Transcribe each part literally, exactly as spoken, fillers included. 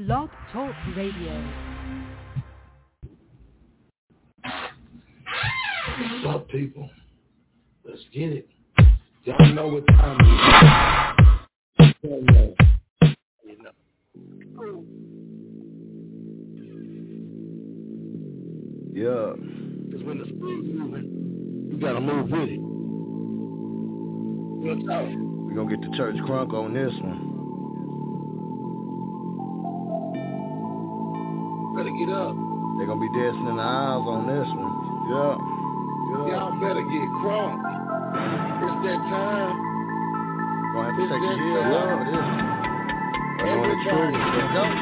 Blog Talk Radio. What's up, people? Let's get it. Y'all know what time it is. You know. Yeah. Because when the spirit's moving, you gotta move with it. We're gonna get the church crunk on this one. Better get up. They're gonna be dancing in the aisles on this one. Yeah. Yeah. Y'all better get crunk. It's that time. Gonna have to it's take a year off of this. We're going to church. Let's go.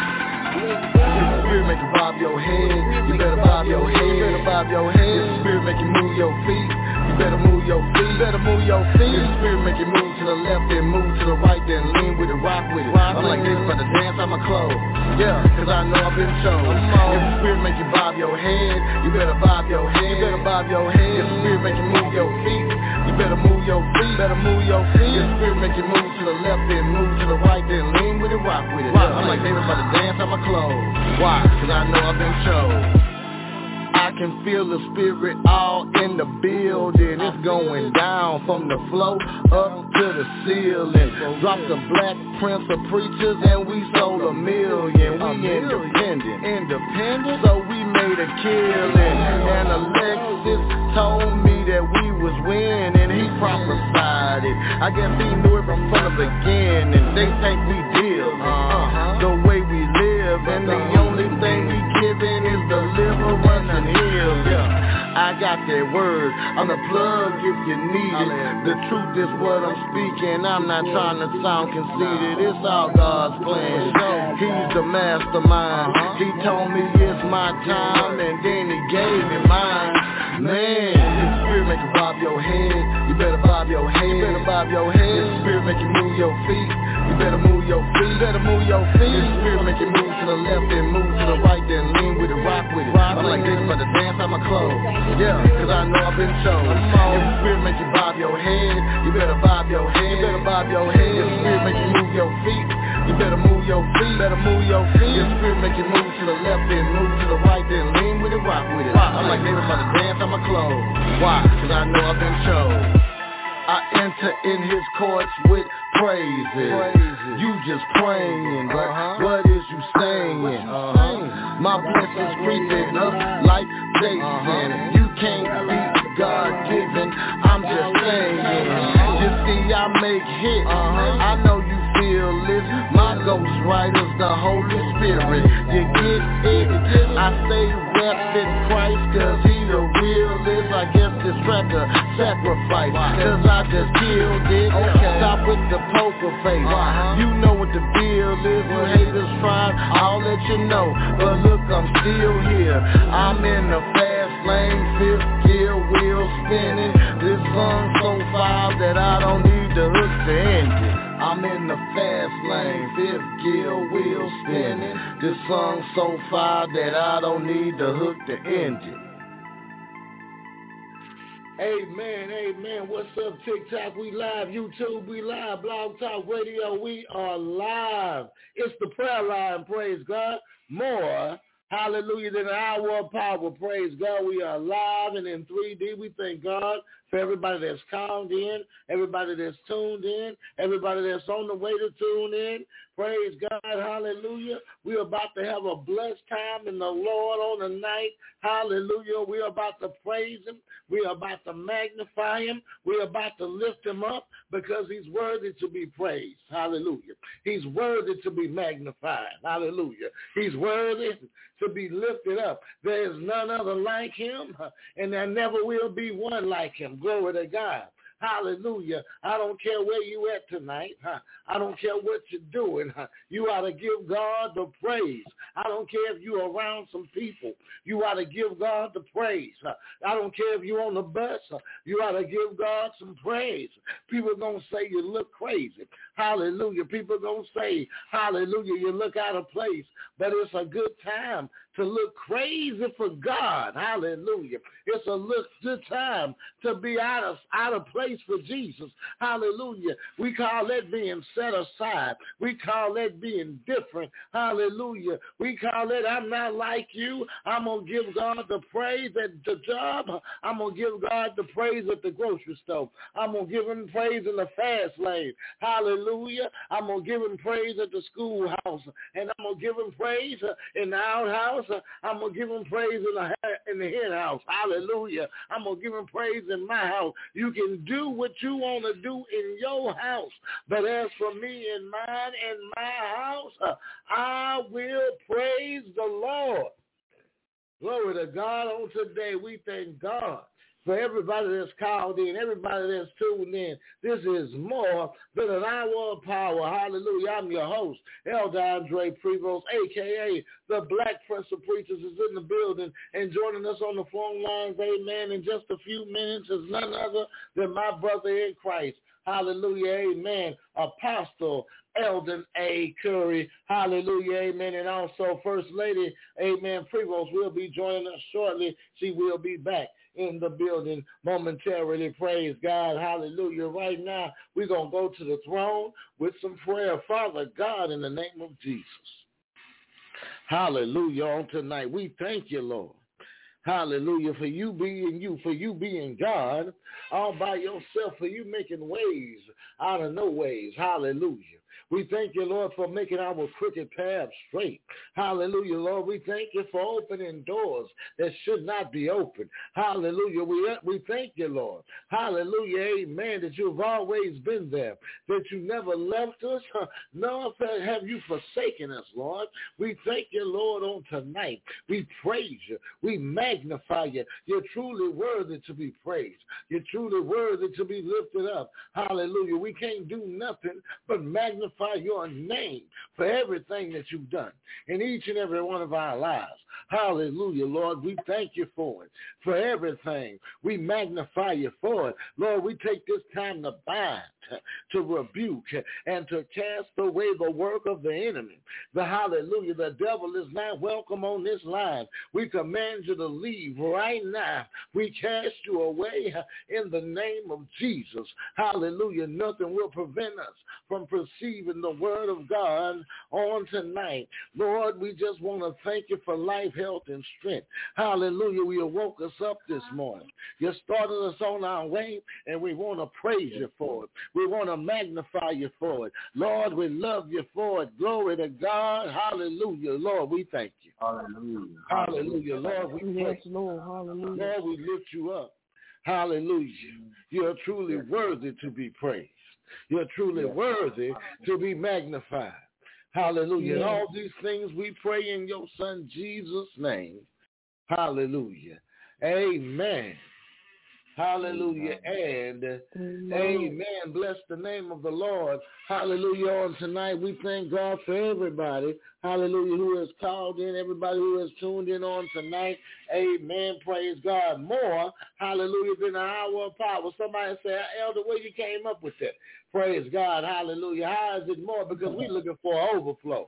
The spirit make you bob your head. You better bob your head. You better bob your head. The spirit make you move your feet. You better move your feet. You better move your feet. The spirit make you move to the left, then move to the right, then lean with it, rock with it. I'm like this for the dance, I'ma close. Yeah, cause I know I've been chosen. If the spirit make you bob your head, you better bob your head. You better bob your head. If the spirit make you move your feet, you better move your feet. Better move your feet. If the spirit make you move to the left, then move to the right, then lean with it, rock with it. I'm like David for the dance, I'ma close. Why? Cause I know I've been chosen. I can feel the spirit all in the building. It's going down from the floor up to the ceiling. Drop the Black Prince of Preachers and we sold a million. We independent, independent. So we made a killing. And Alexis told me that we was winning. He prophesied it. I guess he knew it from the beginning. They think we deal uh, the way we live, and the only thing we giving is deliverance and heal. Yeah. I got that word. I'm the plug if you need it. The truth is what I'm speaking. I'm not trying to sound conceited. It's all God's plan. He's the mastermind. He told me it's my time, and then he gave me mine. Man, the spirit make you bob your head. You better bob your head. You better bob your head. The spirit make you move your feet. You better move your feet. You better move your feet. The spirit make you move to the left, then move to the right, then lean with it, rock with it. I'm like this for the dance, I'ma close. Yeah, cause I know I've been chosen. If the spirit make you bob your head, you better bob your head. You better bob your head. If the spirit make you move your feet, you better move your feet. Better move your feet. If the spirit make you move to the left, then move to the right, then lean with it, rock with it. I'm like David for the dance, I'ma close. Why? Cause I know I've been chosen. I enter in his courts with praises. praises. You just praying, but uh-huh. what is you saying? Uh-huh. My blessings creeping up like Jason. Uh-huh. You can't be God-given, I'm just saying. You see, I make hits. Uh-huh. I know you feel this. My ghostwriter's the Holy Spirit. You get it? I say reppin' Christ, cause he the realest. I guess this track a sacrifice, cause I just killed it. Okay. Stop with the poker face. Uh-huh. You know what the deal is. When haters try, I'll let you know. But look, I'm still here. I'm in the fast lane, fifth gear, wheel spinning. This song so fire that I don't need the hook to end it. I'm in the fast lane, fifth gear, wheel spinning. This song so fire that I don't need the hook to end it. Amen, amen. What's up, TikTok? We live. YouTube, we live. Blog Talk Radio, we are live. It's the prayer line, praise God. More, hallelujah, than an hour of power, praise God. We are live and in three D. We thank God for everybody that's called in, everybody that's tuned in, everybody that's on the way to tune in. Praise God, hallelujah. We're about to have a blessed time in the Lord on the night. Hallelujah. We're about to praise him. We're about to magnify him. We're about to lift him up because he's worthy to be praised. Hallelujah. He's worthy to be magnified. Hallelujah. He's worthy to be lifted up. There is none other like him, and there never will be one like him. Glory to God. Hallelujah. I don't care where you at tonight. Huh? I don't care what you're doing. Huh? You ought to give God the praise. I don't care if you're around some people. You ought to give God the praise. Huh? I don't care if you're on the bus. Huh? You ought to give God some praise. People are going to say you look crazy. Hallelujah. People are going to say, hallelujah, you look out of place. But it's a good time to look crazy for God. Hallelujah. It's a look good time to be out of out of place for Jesus. Hallelujah. We call that being set aside. We call that being different. Hallelujah. We call it, I'm not like you. I'm going to give God the praise at the job. I'm going to give God the praise at the grocery store. I'm going to give him praise in the fast lane. Hallelujah. I'm going to give him praise at the schoolhouse. And I'm going to give him praise in the outhouse. I'm going to give him praise in the, in the hen house. Hallelujah. I'm going to give him praise in my house. You can do what you want to do in your house. But as for me and mine and my house, I will praise the Lord. Glory to God. On today, we thank God for everybody that's called in, everybody that's tuned in. This is more than an hour of power. Hallelujah. I'm your host, Elder Andre Prevost, a k a the Black Prince of Preachers, is in the building and joining us on the phone lines, amen, in just a few minutes is none other than my brother in Christ. Hallelujah, amen. Apostle Eldon A. Curry, hallelujah, amen. And also First Lady, amen, Prevost will be joining us shortly. She will be back in the building momentarily. Praise God, hallelujah. Right now, we're going to go to the throne with some prayer. Father God, in the name of Jesus, hallelujah, on tonight, we thank you, Lord. Hallelujah, for you being you, for you being God all by yourself, for you making ways out of no ways. Hallelujah. We thank you, Lord, for making our crooked path straight. Hallelujah, Lord. We thank you for opening doors that should not be open. Hallelujah. We, we thank you, Lord. Hallelujah, amen, that you've always been there, that you never left us, nor have you forsaken us, Lord. We thank you, Lord, on tonight. We praise you. We magnify you. You're truly worthy to be praised. You're truly worthy to be lifted up. Hallelujah. We can't do nothing but magnify your name for everything that you've done in each and every one of our lives. Hallelujah, Lord. We thank you for it, for everything. We magnify you for it. Lord, we take this time to bind, to rebuke, and to cast away the work of the enemy. The hallelujah, the devil is not welcome on this line. We command you to leave right now. We cast you away in the name of Jesus. Hallelujah. Nothing will prevent us from receiving the word of God on tonight. Lord, we just want to thank you for life, health, and strength. Hallelujah. You woke us up this morning. You started us on our way, and we want to praise you for it. We want to magnify you for it. Lord, we love you for it. Glory to God. Hallelujah. Lord, we thank you. Hallelujah. Hallelujah. Lord, we yes, Lord. Hallelujah. Lord, we lift you up. Hallelujah. You are truly worthy to be praised. You're truly worthy to be magnified. Hallelujah. And all these things we pray in your Son Jesus' name. Hallelujah. Amen. Hallelujah. And amen. amen. Bless the name of the Lord. Hallelujah. On tonight, we thank God for everybody. Hallelujah. Who has called in, everybody who has tuned in on tonight. Amen. Praise God. More, hallelujah, than an hour of power. Somebody say, Elder, where you came up with that? Praise God. Hallelujah. How is it more? Because we're looking for overflow.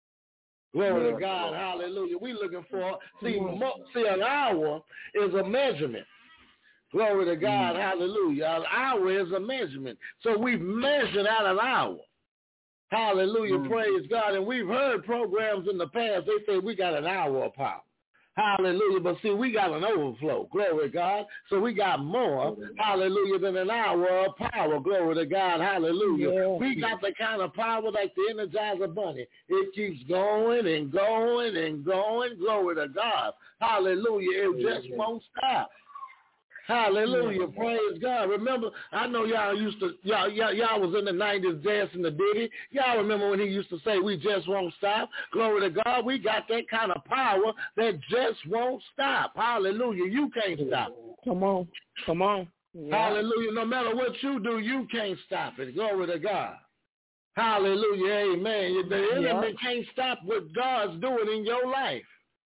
Glory to God. Hallelujah. We're looking for, see, more, see, an hour is a measurement. Glory to God, mm. hallelujah. An hour is a measurement. So we've measured out an hour. Hallelujah, mm. praise God. And we've heard programs in the past, they say we got an hour of power. Hallelujah. But see, we got an overflow. Glory to God. So we got more, hallelujah, than an hour of power. Glory to God. Hallelujah. Yeah. We got the kind of power like the Energizer Bunny. It keeps going and going and going. Glory to God. Hallelujah. It just yeah. won't stop. Hallelujah. Praise God. Remember, I know y'all used to, y'all, y'all, y'all was in the nineties dancing the ditty. Y'all remember when he used to say, we just won't stop. Glory to God. We got that kind of power that just won't stop. Hallelujah. You can't stop. Come on. Come on. Yeah. Hallelujah. No matter what you do, you can't stop it. Glory to God. Hallelujah. Amen. The enemy yeah. can't stop what God's doing in your life.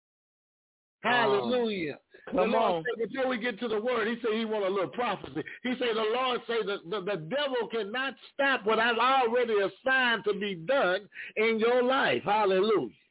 Hallelujah. Um, the Lord said, before we get to the word, he said he want a little prophecy. He said the Lord said that the, the devil cannot stop what I've already assigned to be done in your life. Hallelujah.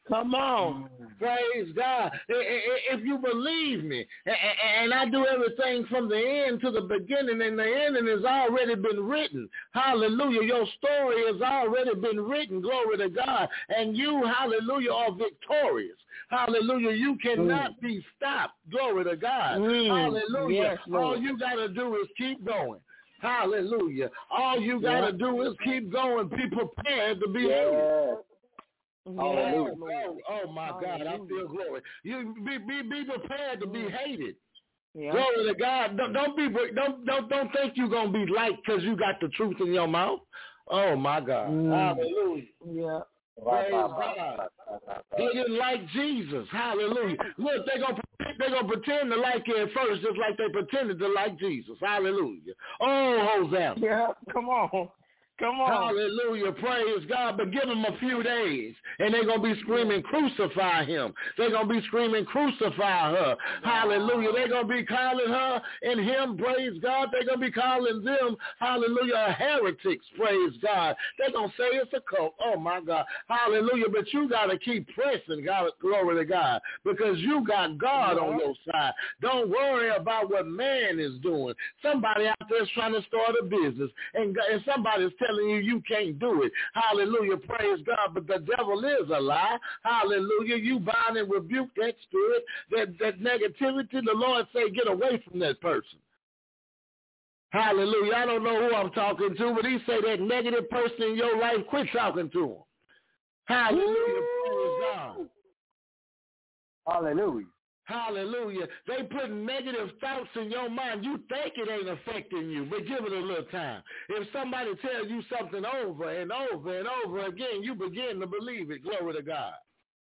Come on. Praise God. If you believe me, and I do everything from the end to the beginning, and the ending has already been written. Hallelujah. Your story has already been written. Glory to God. And you, hallelujah, are victorious. Hallelujah. You cannot mm. be stopped. Glory to God. Mm. Hallelujah. Yes, all you got to do is keep going. Hallelujah. All you got to yeah. do is keep going. Be prepared to be yeah. Hallelujah. Oh, oh my Hallelujah. God, I feel glory. You be be, be prepared to be hated. Yeah. Glory to God. Don't, don't be don't don't don't think you're gonna be liked because you got the truth in your mouth. Oh my God. Mm. Hallelujah. Yeah. Praise God. He didn't like Jesus. Hallelujah. Look, they're gonna they're gonna pretend to like you at first, just like they pretended to like Jesus. Hallelujah. Oh, Hosanna. Yeah. Come on. Come on. Hallelujah. Praise God. But give them a few days, and they're going to be screaming, crucify him. They're going to be screaming, crucify her. Wow. Hallelujah. They're going to be calling her and him, praise God. They're going to be calling them, hallelujah, heretics, praise God. They're going to say it's a cult. Oh, my God. Hallelujah. But you got to keep pressing, God, glory to God, because you got God yeah. on your side. Don't worry about what man is doing. Somebody out there is trying to start a business, and, and somebody's telling telling you you can't do it. Hallelujah. Praise God. But the devil is a lie. Hallelujah. You bind and rebuke that spirit, that, that negativity. The Lord say, get away from that person. Hallelujah. I don't know who I'm talking to, but he say that negative person in your life, quit talking to him. Hallelujah. Praise God. Hallelujah. Hallelujah. They put negative thoughts in your mind. You think it ain't affecting you, but give it a little time. If somebody tells you something over and over and over again, you begin to believe it. Glory to God.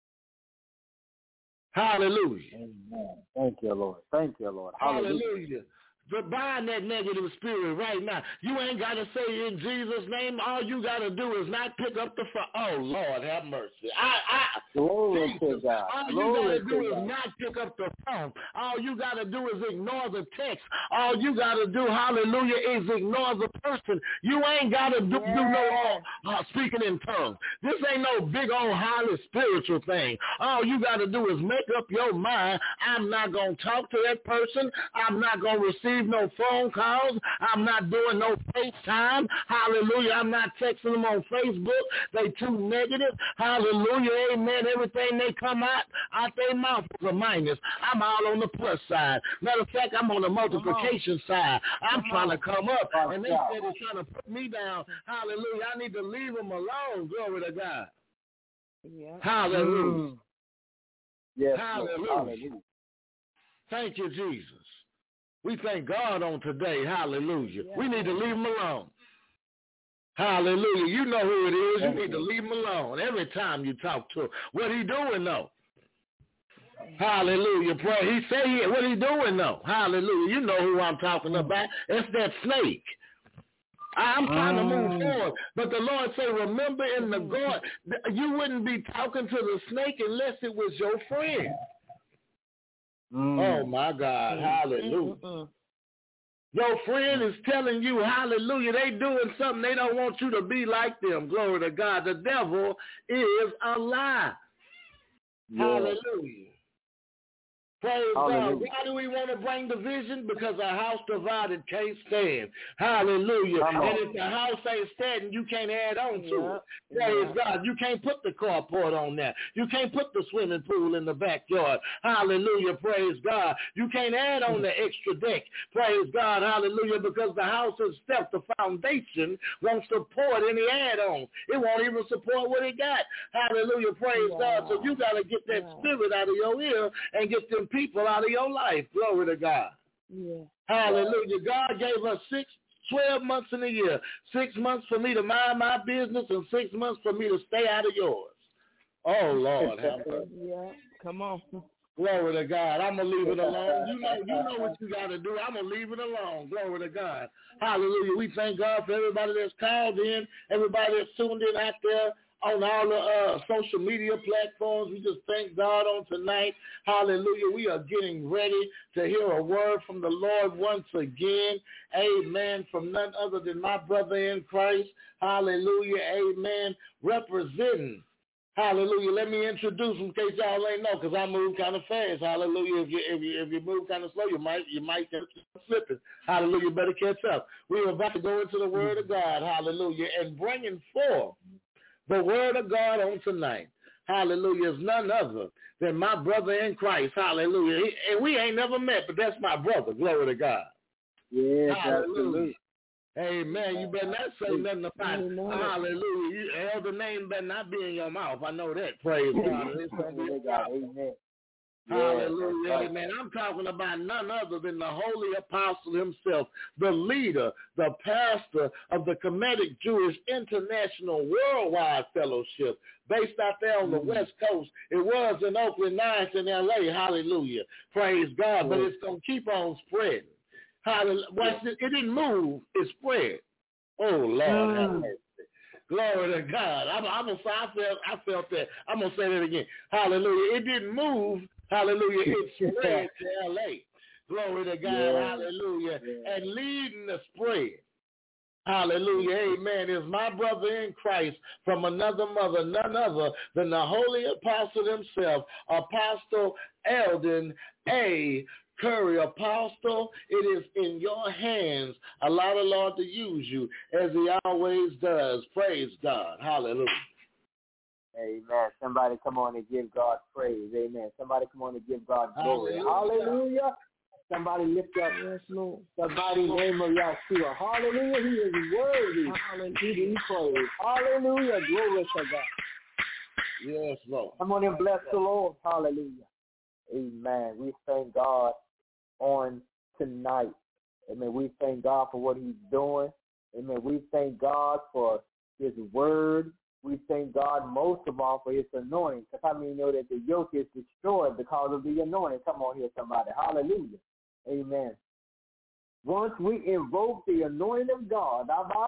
Hallelujah. Amen. Thank you, Lord. Thank you, Lord. Hallelujah. Hallelujah. But bind that negative spirit right now. You ain't got to say in Jesus' name. All you got to do is not pick up the phone. Oh, Lord, have mercy. I, I, Glory to God. All Glory you got to do God. is not pick up the phone. All you got to do is ignore the text. All you got to do, hallelujah, is ignore the person. You ain't got to do, yeah. do no uh, speaking in tongues. This ain't no big old highly spiritual thing. All you got to do is make up your mind. I'm not going to talk to that person. I'm not going to receive no phone calls. I'm not doing no FaceTime. Hallelujah. I'm not texting them on Facebook. They too negative. Hallelujah. Amen. Everything they come out, out their mouth is a minus. I'm all on the plus side. Matter of fact, I'm on the multiplication side. I'm come trying on. to come up. And they said they're trying to put me down. Hallelujah. I need to leave them alone. Glory to God. Yeah. Hallelujah. Mm. Yes, Hallelujah. Hallelujah. Thank you, Jesus. We thank God on today. Hallelujah. Yeah. We need to leave him alone. Hallelujah. You know who it is. You need to leave him alone every time you talk to him. What he doing, though? Hallelujah. Pray. He say, he, what he doing, though? Hallelujah. You know who I'm talking about. It's that snake. I'm trying to move forward. But the Lord say, remember in the garden, you wouldn't be talking to the snake unless it was your friend. Mm. Oh, my God. Hallelujah. Mm-mm. Your friend is telling you, hallelujah, they doing something they don't want you to be like them. Glory to God. The devil is a lie. Yeah. Hallelujah. Praise Hallelujah. God. Why do we want to bring division? Because a house divided can't stand. Hallelujah. And if the house ain't standing, you can't add on to yeah. it. Praise yeah. God. You can't put the carport on there. You can't put the swimming pool in the backyard. Hallelujah. Praise God. You can't add on the extra deck. Praise God. Hallelujah. Because the house itself, the foundation, won't support any add-on. It won't even support what it got. Hallelujah. Praise yeah. God. So you got to get that yeah. spirit out of your ear and get them people out of your life. Glory to God. Yeah. Hallelujah. God gave us six, twelve months in a year. Six months for me to mind my business and six months for me to stay out of yours. Oh, Lord. Yeah. Come on. Glory to God. I'm going to leave it alone. You know, you know what you got to do. I'm going to leave it alone. Glory to God. Hallelujah. We thank God for everybody that's called in, everybody that's tuned in out there on all the uh, social media platforms. We just thank God on tonight. Hallelujah. We are getting ready to hear a word from the Lord once again. Amen. From none other than my brother in Christ. Hallelujah. Amen. Representing, Hallelujah. Let me introduce him in case y'all ain't know, because I move kind of fast. Hallelujah. If you if you if you move kind of slow, you might you might get slipping. Hallelujah. Better catch up. We're about to go into the Word of God. Hallelujah. And bringing forth the Word of God on tonight. Hallelujah. Is none other than my brother in Christ. Hallelujah. He, and we ain't never met, but that's my brother. Glory to God. Yes, Hallelujah. absolutely. Amen. You better not say nothing about it. Hallelujah. You, elder name better not be in your mouth. I know that. Praise God. It's gonna be a problem. Amen. Hallelujah. Yes, Amen. I'm talking about none other than the Holy Apostle himself, the leader, the pastor of the Kemetic Jewish International Worldwide Fellowship, based out there on the mm-hmm. West Coast. It was in Oakland, now it's in L A. Hallelujah. Praise God. Mm-hmm. But it's going to keep on spreading. Hallelujah. Watch it. It didn't move. It spread. Oh, Lord mm. have mercy. Glory to God. I'm, I'm gonna say I felt I felt that. I'm gonna say that again. Hallelujah. It didn't move. Hallelujah. It spread to L A. Glory to God. Yeah. Hallelujah. Yeah. And leading the spread. Hallelujah. Amen. Is my brother in Christ from another mother, none other than the Holy Apostle himself, Apostle Eldon A. Curry. Apostle, it is in your hands. Allow the Lord to use you as he always does. Praise God. Hallelujah. Amen. Somebody come on and give God praise. Amen. Somebody come on and give God glory. Hallelujah. Hallelujah. Somebody lift up yes, Lord. Somebody name of Yahshua. Hallelujah. He is worthy. Hallelujah. To be praised. Hallelujah. Glory to God. Yes, Lord. Come on and bless the Lord. Hallelujah. Amen. We thank God on tonight. Amen. We thank God for what he's doing. Amen. We thank God for his word. We thank God most of all for his anointing. Because how many know that the yoke is destroyed because of the anointing? Come on here, somebody. Hallelujah. Amen. Once we invoke the anointing of God,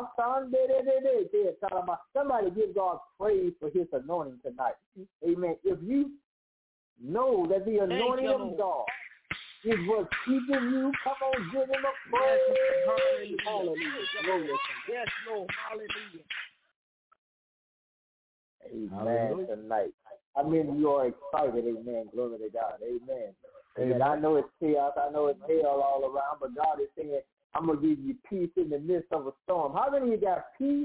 somebody give God praise for his anointing tonight. Amen. If you know that the anointing of God is what's keeping you, come on, give him a praise. Hallelujah. Hallelujah. Yes, Lord. Hallelujah. Amen. Hallelujah. Tonight. I mean, you are excited. Amen. Glory to God. Amen. Amen. I know it's chaos. I know it's hell all around, but God is saying, I'm going to give you peace in the midst of a storm. How many of you got peace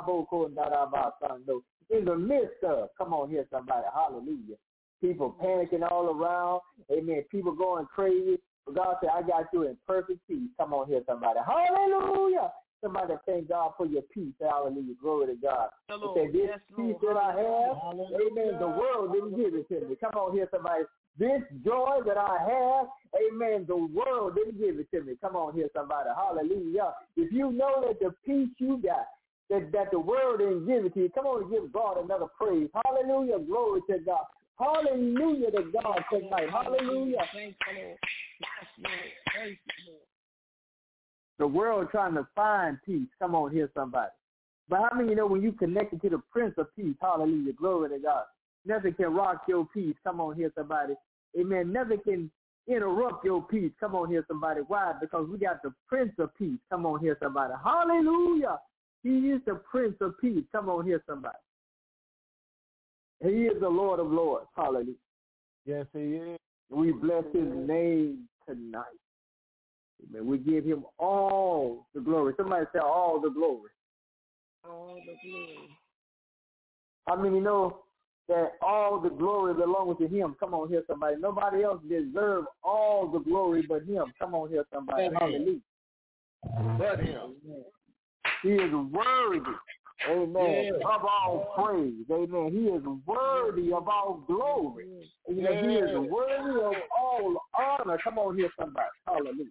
in the midst of? Come on here, somebody. Hallelujah. People panicking all around. Amen. People going crazy. But God said, I got you in perfect peace. Come on here, somebody. Hallelujah. Somebody thank God for your peace. Hallelujah. Glory to God. Hello. Say, this yes, peace Lord. That I have, hallelujah. Amen, the world didn't give it to me. Come on here, somebody. This joy that I have, amen, the world didn't give it to me. Come on here, somebody. Hallelujah. If you know that the peace you got, that, that the world didn't give it to you, come on and give God another praise. Hallelujah. Glory to God. Hallelujah to God tonight. Hallelujah. Thank you, Lord. Thank you, Lord. The world trying to find peace. Come on here, somebody. But how many you know when you connected to the Prince of Peace? Hallelujah. Glory to God. Nothing can rock your peace. Come on here, somebody. Amen. Nothing can interrupt your peace. Come on here, somebody. Why? Because we got the Prince of Peace. Come on here, somebody. Hallelujah. He is the Prince of Peace. Come on here, somebody. He is the Lord of Lords. Hallelujah. Yes, he is. We bless his name tonight. Amen. We give him all the glory. Somebody say all the glory. All the glory. I mean, you know that all the glory belongs to him. Come on here, somebody. Nobody else deserves all the glory but him. Come on here, somebody. Amen. Hallelujah. But him. Amen. He is worthy. Amen. Yes. Of all praise. Amen. He is worthy of all glory. Amen. Yes. He is worthy of all honor. Come on here, somebody. Hallelujah.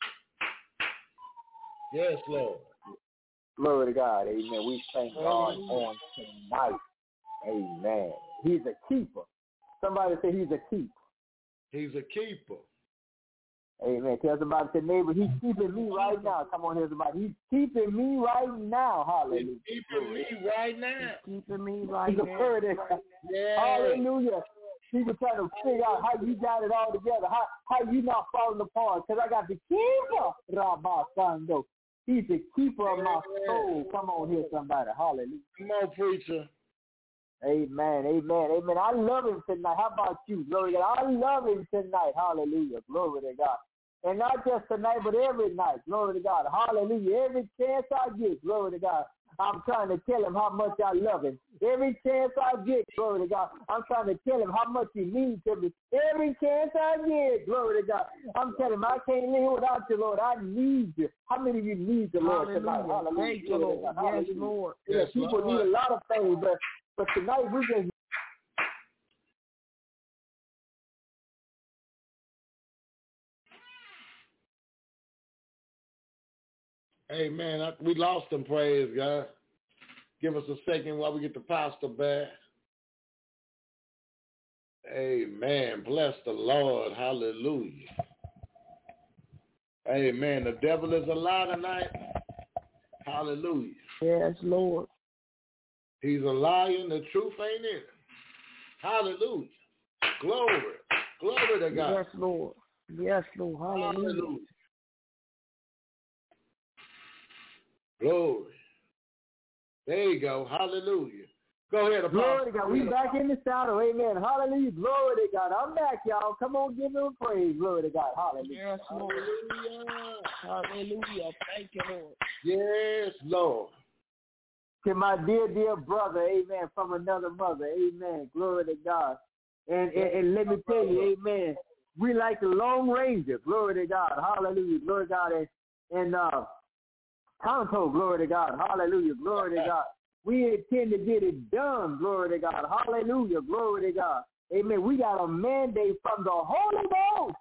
Yes, Lord. Glory to God. Amen. We thank God on tonight. Amen. He's a keeper. Somebody say he's a keeper. He's a keeper. Amen. Tell somebody, say, neighbor, he's keeping me right now. Come on here, somebody. He's keeping me right now. Hallelujah. He's keeping me right now. He's keeping me right he's now. Yeah. Hallelujah. People trying to figure out how you got it all together, how how you not falling apart. Because I got the keeper, Rabba Sando. He's the keeper of my soul. Come on here, somebody. Hallelujah. Come on, preacher. Amen, amen, amen. I love him tonight. How about you? Glory to God. I love him tonight. Hallelujah. Glory to God. And not just tonight, but every night. Glory to God. Hallelujah. Every chance I get, glory to God, I'm trying to tell him how much I love him. Every chance I get, glory to God, I'm trying to tell him how much he means to me. Every chance I get, glory to God, I'm telling him I can't live without you, Lord. I need you. How many of you need the Lord Hallelujah. tonight? Hallelujah. Thank you, Lord. Yes, Hallelujah. Lord. Yeah, Yes, people Lord. need a lot of things, but, but tonight we just Amen. I, we lost them, praise God. Give us a second while we get the pastor back. Amen. Bless the Lord. Hallelujah. Amen. The devil is a lie tonight. Hallelujah. Yes, Lord. He's a liar and the truth ain't in him. Hallelujah. Glory. Glory to God. Yes, Lord. Yes, Lord. Hallelujah. Hallelujah. Glory. There you go. Hallelujah. Go ahead, Apostle. glory to God. We back in the saddle. Amen. Hallelujah. Glory to God. I'm back, y'all. Come on, give him praise. Glory to God. Hallelujah. Yes, Lord. Hallelujah. Thank you, Lord. Yes, Lord. To my dear, dear brother, amen, from another mother, amen. Glory to God. And, and, and let me tell you, amen, we like the Lone Ranger. Glory to God. Hallelujah. Glory to God. And, and uh, Tonto, glory to God. Hallelujah. Glory to God. We intend to get it done. Glory to God. Hallelujah. Glory to God. Amen. We got a mandate from the Holy Ghost.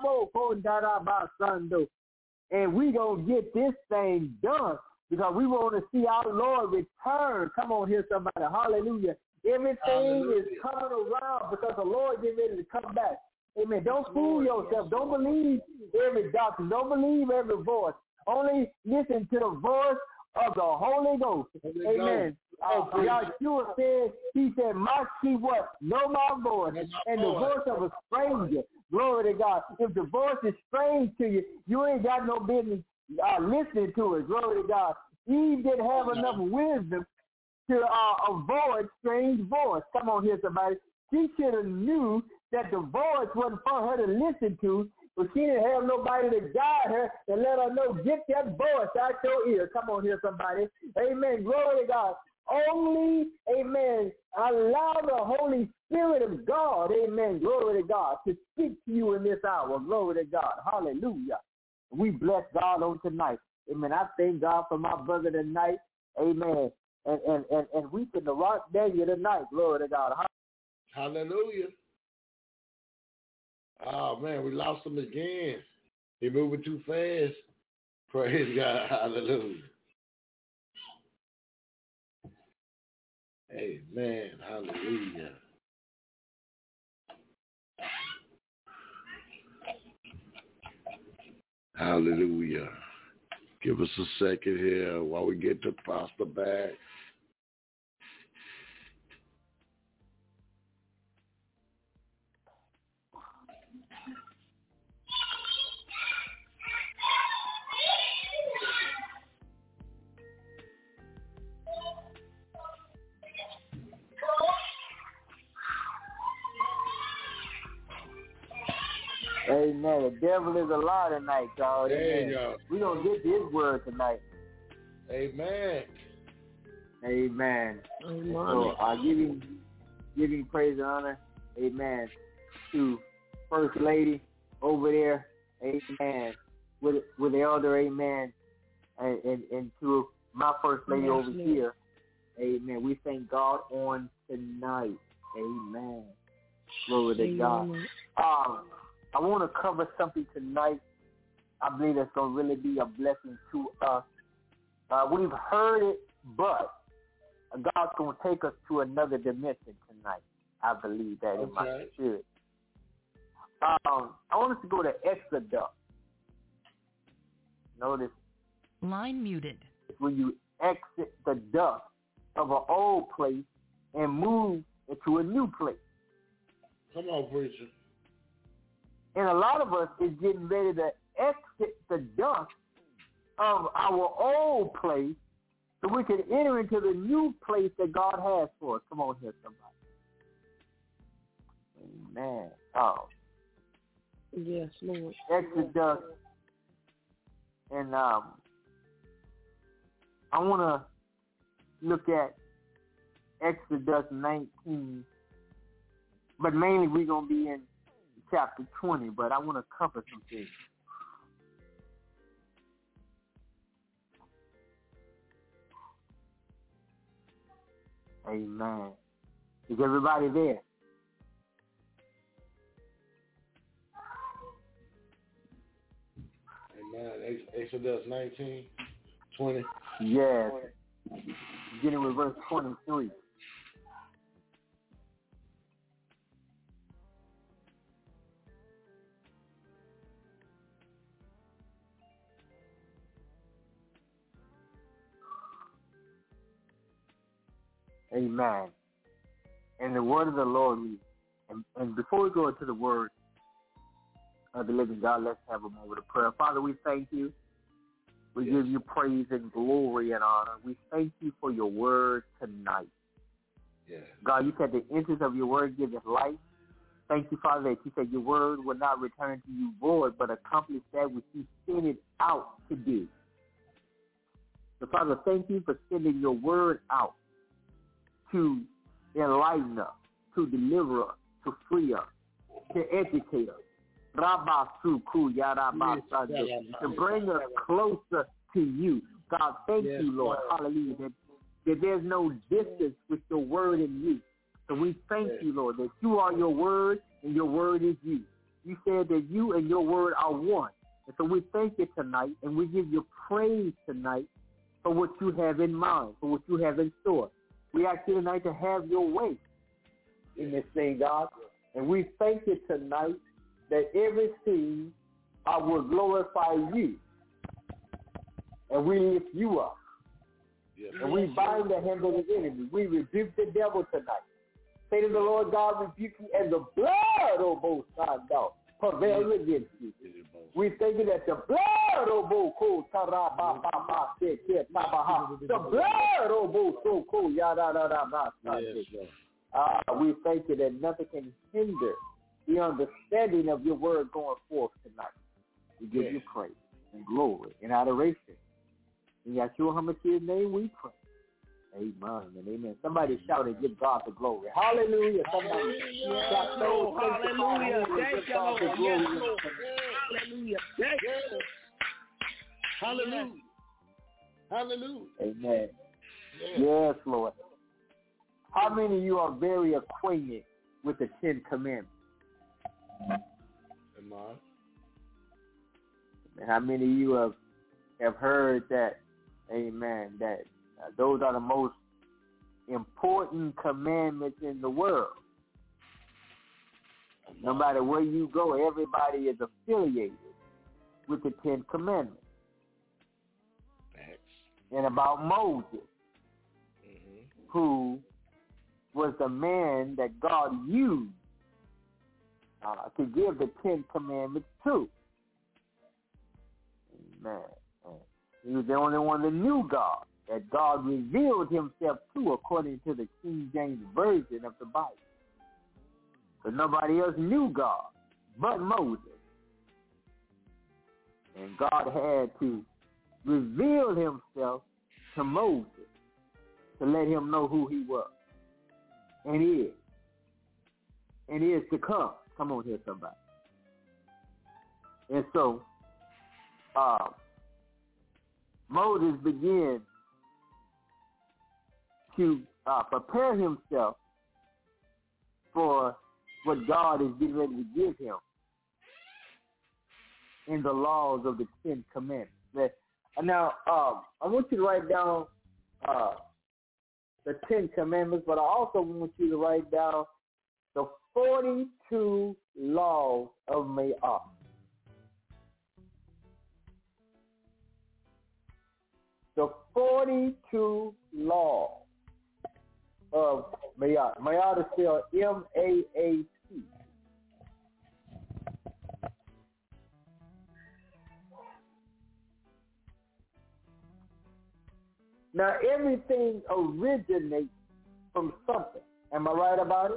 And we going to get this thing done because we want to see our Lord return. Come on here, somebody. Hallelujah. Everything Hallelujah. is coming around because the Lord is ready to come back. Amen. Don't fool yourself. Don't believe every doctrine. Don't believe every voice. Only listen to the voice of the Holy Ghost. Holy Amen. Ghost. Uh, Yahshua said, he said, my sheep what? Know my voice. Know my And the voice. voice of a stranger. Glory to God. If the voice is strange to you, you ain't got no business uh, listening to it. Glory to God. Eve didn't have enough wisdom to uh, avoid strange voice. Come on here, somebody. She should have knew that the voice wasn't for her to listen to, but she didn't have nobody to guide her and let her know, get that voice out your ear. Come on here, somebody. Amen. Glory to God. Only, amen, allow the Holy Spirit of God, amen, glory to God, to speak to you in this hour. Glory to God. Hallelujah. We bless God on tonight. Amen. I thank God for my brother tonight. Amen. And and and, and we can rock Daniel tonight. Glory to God. Hallelujah. Oh, man, we lost him again. He moving too fast. Praise God. Hallelujah. Amen. Hallelujah. Hallelujah. Give us a second here while we get the pastor back. Amen. The devil is a lie tonight, y'all. There you go. We're going to get this word tonight. Amen. Amen. Amen. So I give him, give him praise and honor. Amen. To First Lady over there. Amen. With with the elder. Amen. And, and, and to my First Lady Yes, over Lord. here. Amen. We thank God on tonight. Amen. Glory to God. Amen. Um, I want to cover something tonight. I believe that's going to really be a blessing to us. Uh, we've heard it, but God's going to take us to another dimension tonight. I believe that in my Okay. spirit. Um, I want us to go to Exodus. Notice Line muted. when you exit the dust of an old place and move into a new place. Come on, preacher. And a lot of us is getting ready to exit the dust of our old place so we can enter into the new place that God has for us. Come on here, somebody. Amen. Oh. Yes, Lord. Exodus. And um, I want to look at Exodus nineteen, but mainly we're going to be in chapter twenty, but I want to cover some things. Amen. Is everybody there? Amen. Exodus nineteen, twenty. Yes. Beginning with verse twenty-three. Amen. And the word of the Lord reads. And, and before we go into the word of the living God, let's have a moment of prayer. Father, we thank you. We yes. give you praise and glory and honor. We thank you for your word tonight. Yes. God, you said the entrance of your word gives us life. Thank you, Father, that you said your word will not return to you void, but accomplish that which you sent it out to do. So, Father, thank you for sending your word out to enlighten us, to deliver us, to free us, to educate us, to bring us closer to you. God, thank yes, you, Lord, Lord. Hallelujah, that, that there's no distance with your word and you. So we thank yes. you, Lord, that you are your word and your word is you. You said that you and your word are one. And so we thank you tonight, and we give you praise tonight for what you have in mind, for what you have in store. We ask you tonight to have your way in this thing, God. And we thank you tonight that everything uh, will glorify you. And we lift you up. Yes. And we bind the hand of the enemy. We rebuke the devil tonight. Say to the Lord God, rebuke you, and the blood, oh, both sides, God, prevails against you. We thank you that the blood, oh, both cool, the blood, oh, both so cool, yada, da, da, da, Ah, we thank you that nothing can hinder the understanding of your word going forth tonight. We give yes. you praise and glory and adoration. In Yeshua HaMashiach's name we pray. Amen and amen. Somebody shout and give God the glory. Hallelujah. Somebody shout, Lord. Hallelujah. Thank you, Lord. Yes, Lord. Hallelujah. Thank you. Hallelujah. Hallelujah. Amen. Yes. yes, Lord. How many of you are very acquainted with the Ten Commandments? Am I? And how many of you have, have heard that, amen, that uh, those are the most important commandments in the world? No matter where you go, everybody is affiliated with the Ten Commandments. Thanks. And about Moses, mm-hmm. who was the man that God used uh, to give the Ten Commandments to. Amen. He was the only one that knew God, that God revealed himself to according to the King James Version of the Bible. But nobody else knew God but Moses. And God had to reveal himself to Moses to let him know who he was. And he is. And he is to come. Come on here, somebody. And so, uh, Moses began to uh, prepare himself for what God is getting ready to give him in the laws of the Ten Commandments. Now, um, I want you to write down uh, the Ten Commandments, but I also want you to write down the forty-two laws of Mayah. The forty-two laws of Mayah. Mayah is spelled M A A T. Now, everything originates from something. Am I right about it?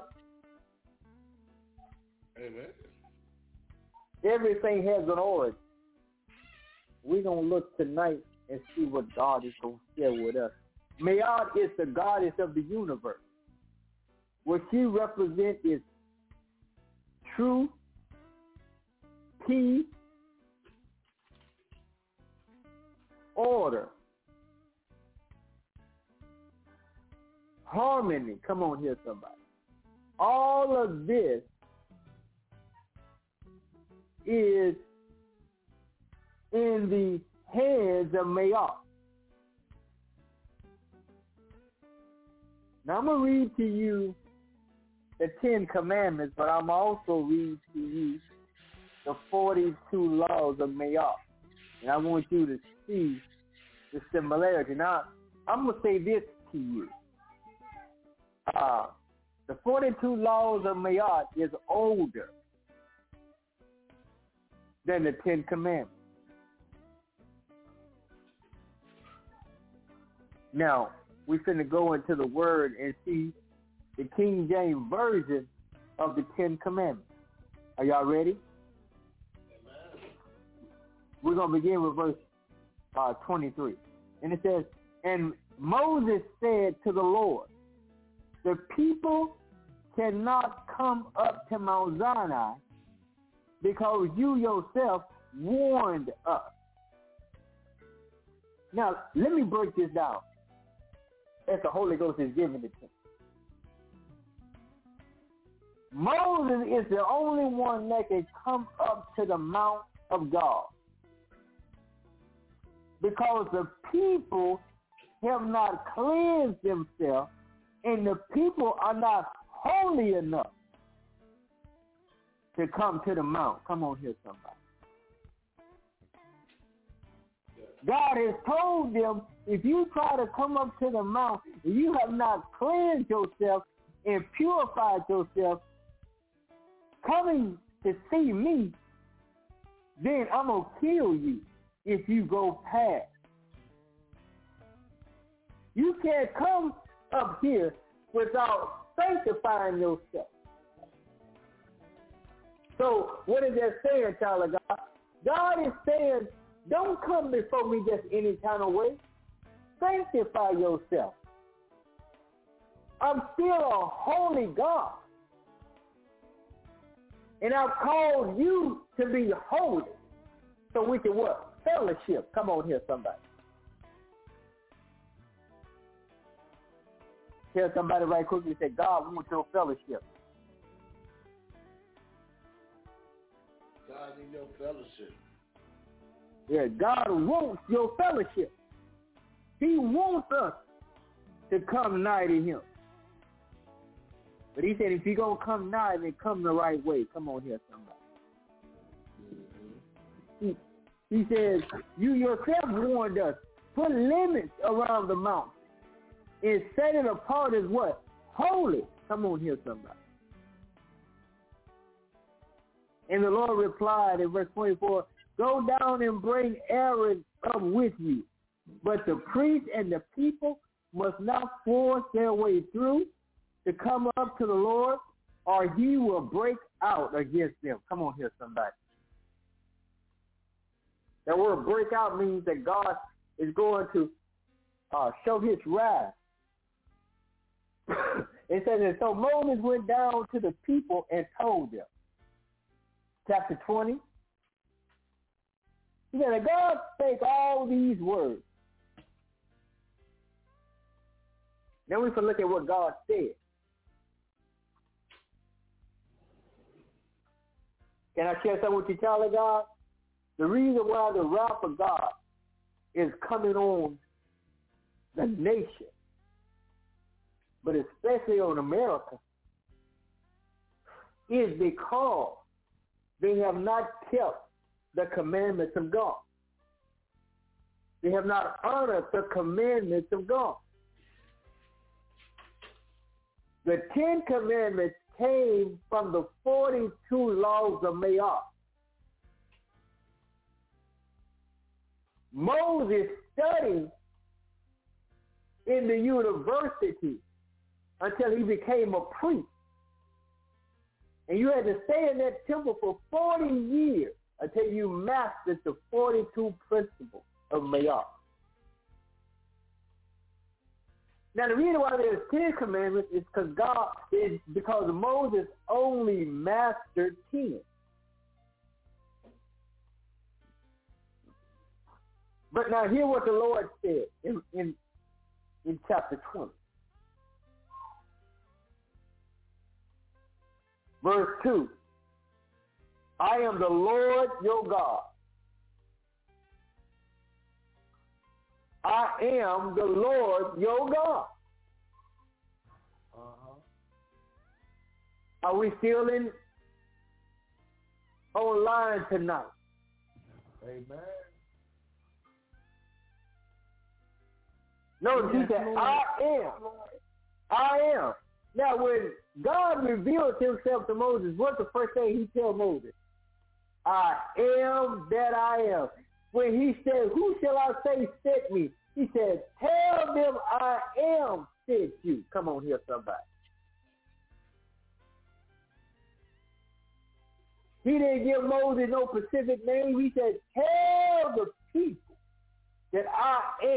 Amen. Everything has an origin. We're going to look tonight and see what God is going to share with us. Maat is the goddess of the universe. What she represents is truth, peace, order, harmony. Come on here, somebody. All of this is in the hands of Maat. Now I'm going to read to you the Ten Commandments, but I'm also read to you the forty-two laws of Maat. And I want you to see the similarity. Now, I'm going to say this to you. Uh, the forty-two laws of Maat is older than the Ten Commandments. Now, we're finna go into the Word and see the King James Version of the Ten Commandments. Are y'all ready? Amen. We're going to begin with verse uh, twenty-three. And it says, and Moses said to the Lord, the people cannot come up to Mount Sinai because you yourself warned us. Now, let me break this down as the Holy Ghost is giving it to me. Moses is the only one that can come up to the Mount of God because the people have not cleansed themselves and the people are not holy enough to come to the mount. Come on here, somebody. God has told them, if you try to come up to the mount and you have not cleansed yourself and purified yourself, coming to see me, then I'm going to kill you if you go past. You can't come up here without sanctifying yourself. So what is that saying, child of God? God is saying, don't come before me just any kind of way. Sanctify yourself. I'm still a holy God. And I've called you to be holy. So we can what? Fellowship. Come on here, somebody. Tell somebody right quickly, say, God wants your fellowship. God needs your fellowship. Yeah, God wants your fellowship. He wants us to come nigh to him. But he said, if you're going to come nigh, then come the right way. Come on here, somebody. Mm-hmm. He, he says, you yourself warned us, put limits around the mountain and set it apart as what? Holy. Come on here, somebody. And the Lord replied in verse twenty-four, go down and bring Aaron up with you. But the priest and the people must not force their way through to come up to the Lord, or he will break out against them. Come on here, somebody. That word break out means that God is going to uh, show his wrath. It says, and so Moses went down to the people and told them. Chapter twenty. He said, God spake all these words. Then we can look at what God said. Can I share something with you, child of God? The reason why the wrath of God is coming on the nation, but especially on America, is because they have not kept the commandments of God. They have not honored the commandments of God. The Ten Commandments came from the forty-two laws of Maat. Moses studied in the university until he became a priest. And you had to stay in that temple for forty years until you mastered the forty-two principles of Mayat. Now the reason why there's ten commandments is because God is because Moses only mastered ten. But now hear what the Lord said in, in, in chapter twenty. Verse two. I am the Lord your God. I am the Lord your God. Uh-huh. Are we still in online tonight? Amen. Notice he said, I am. I am. Now, when God revealed himself to Moses, what's the first thing he told Moses? I am that I am. When he said, who shall I say sent me? He said, tell them I am sent you. Come on here, somebody. He didn't give Moses no specific name. He said, tell the people that I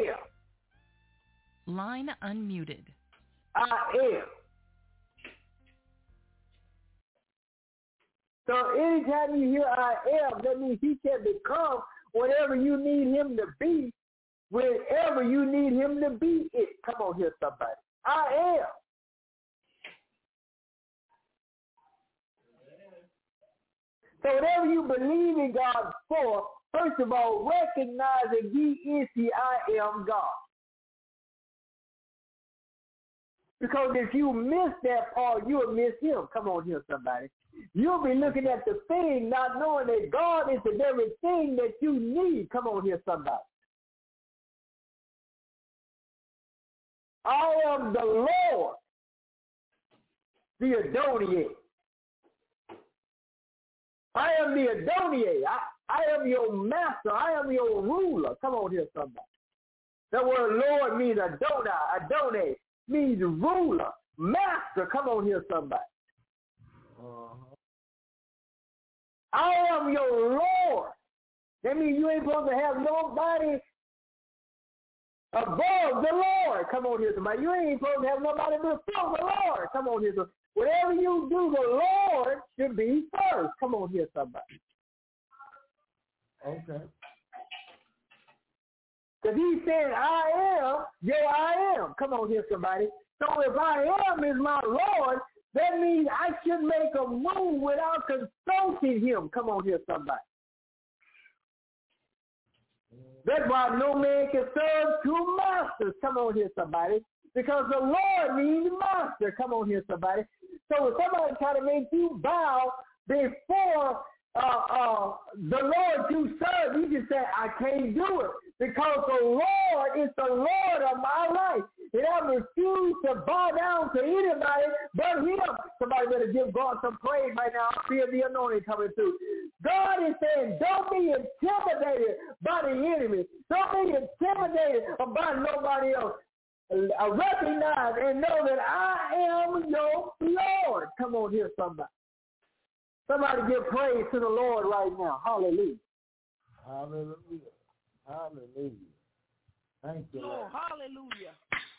am. Line unmuted. I am. So anytime you hear I am, that means he can become whatever you need him to be, wherever you need him to be it. Come on here, somebody. I am. So whatever you believe in God for, first of all, recognize that he is the I am God. Because if you miss that part, you'll miss him. Come on here, somebody. You'll be looking at the thing, not knowing that God is the very thing that you need. Come on here, somebody. I am the Lord, the Adonai. I am the Adonai. I, I am your master. I am your ruler. Come on here, somebody. The word Lord means Adonai. Adonai means ruler, master. Come on here, somebody. Uh-huh. I am your Lord. That means you ain't supposed to have nobody above the Lord. Come on here, somebody. You ain't supposed to have nobody before the Lord. Come on here, somebody. Whatever you do, the Lord should be first. Come on here, somebody. Okay. Because he said, I am, your I am. Come on here, somebody. So if I am is my Lord, that means I should make a move without consulting him. Come on here, somebody. That's why no man can serve two masters. Come on here, somebody. Because the Lord means master. Come on here, somebody. So if somebody try to make you bow before uh, uh, the Lord you serve, you just say, I can't do it. Because the Lord is the Lord of my life. And I refuse to bow down to anybody but him. Somebody better give God some praise right now. I feel the anointing coming through. God is saying, don't be intimidated by the enemy. Don't be intimidated by nobody else. I recognize and know that I am your Lord. Come on here, somebody. Somebody give praise to the Lord right now. Hallelujah. Hallelujah. Hallelujah. Thank you, Lord. Oh, hallelujah.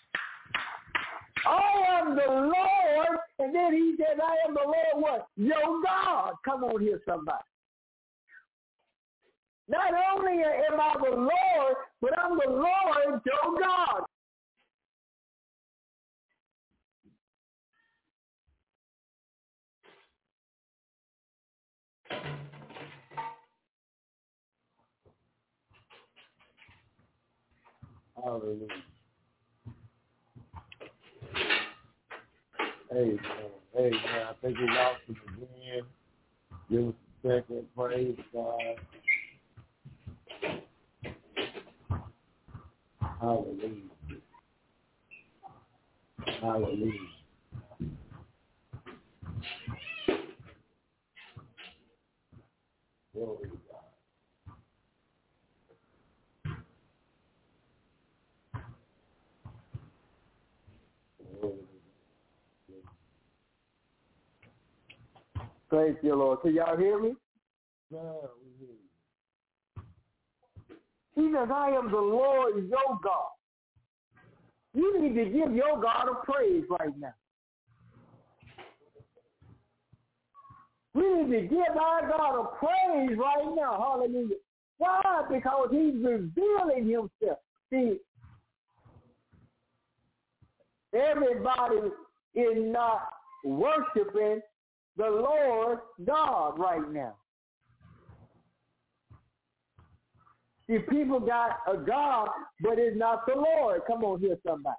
I am the Lord. And then he said, I am the Lord what? Your God. Come on here, somebody. Not only am I the Lord, but I'm the Lord, your God. Hallelujah. Amen. Amen. I think we lost it again. Give us a second. Praise God. Hallelujah. Hallelujah. Glory to God. Thank you, Lord. Can y'all hear me? Yeah, we hear you. He says, I am the Lord your God. You need to give your God a praise right now. We need to give our God a praise right now. Hallelujah. Why? Because he's revealing himself. See, everybody is not worshiping the Lord God right now. See, people got a God, but it's not the Lord. Come on here, somebody.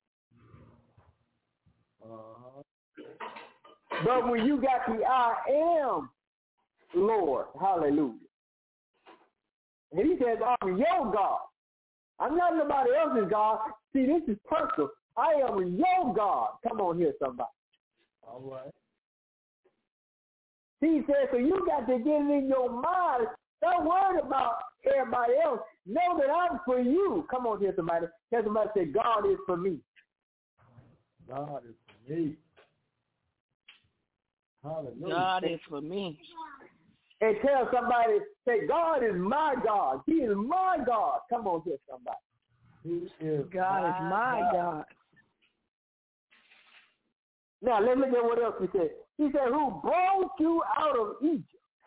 Uh-huh. But when you got the I am Lord, hallelujah. And he says, I'm your God. I'm not nobody else's God. See, this is personal. I am your God. Come on here, somebody. All right. He says, so you got to get it in your mind. Don't worry about everybody else. Know that I'm for you. Come on here, somebody. Tell somebody, say, God is for me. God is for me. Hallelujah. God is for me. And tell somebody, say, God is my God. He is my God. Come on here, somebody. He is God is my God. God. Now, let's look at what else he said. He said, who brought you out of Egypt.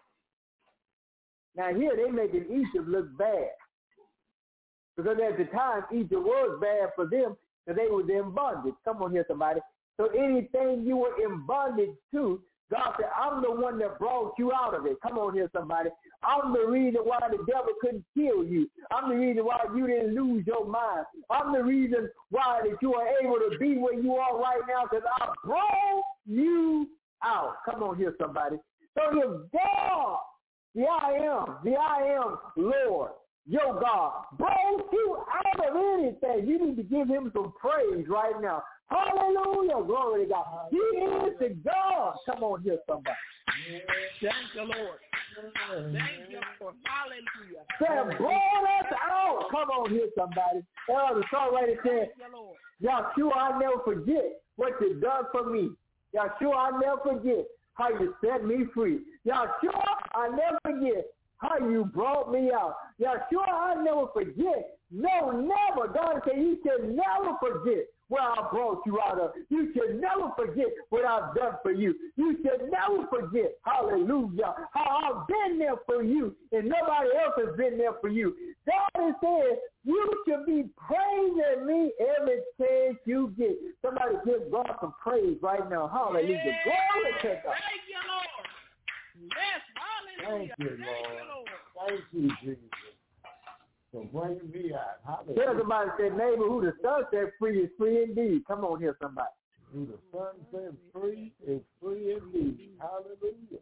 Now, here they making Egypt look bad. Because at the time, Egypt was bad for them because they were in bondage. Come on here, somebody. So anything you were in bondage to, God said, I'm the one that brought you out of it. Come on here, somebody. I'm the reason why the devil couldn't kill you. I'm the reason why you didn't lose your mind. I'm the reason why that you are able to be where you are right now because I brought you out. Come on here, somebody. So if God, the I am, the I am Lord, your God, brought you out of anything, you need to give him some praise right now. Hallelujah. Glory to God. He is the God. Come on here, somebody. Thank you, Lord. Thank you, Lord. Hallelujah. Said, brought us out. Come on here, somebody. Uh, the songwriter said, Yahshua, I'll never forget what you done for me. Yahshua, I'll never forget how you set me free. Yahshua, I'll never forget how you brought me out. Yahshua, I'll never forget. No, never. God said you can never forget where I brought you out of. You should never forget what I've done for you. You should never forget, hallelujah, how I've been there for you and nobody else has been there for you. God is saying you should be praising me every chance you get. Somebody give God some praise right now. Hallelujah. Yeah. Glory to God. Thank you, Lord. Yes, hallelujah. Thank you, Lord. Thank you, Lord. Thank you, Jesus. So bring me out. Hallelujah. Tell somebody, say, neighbor, who the Son set free is free indeed. Come on here, somebody. Who the Son set free is free indeed. Hallelujah.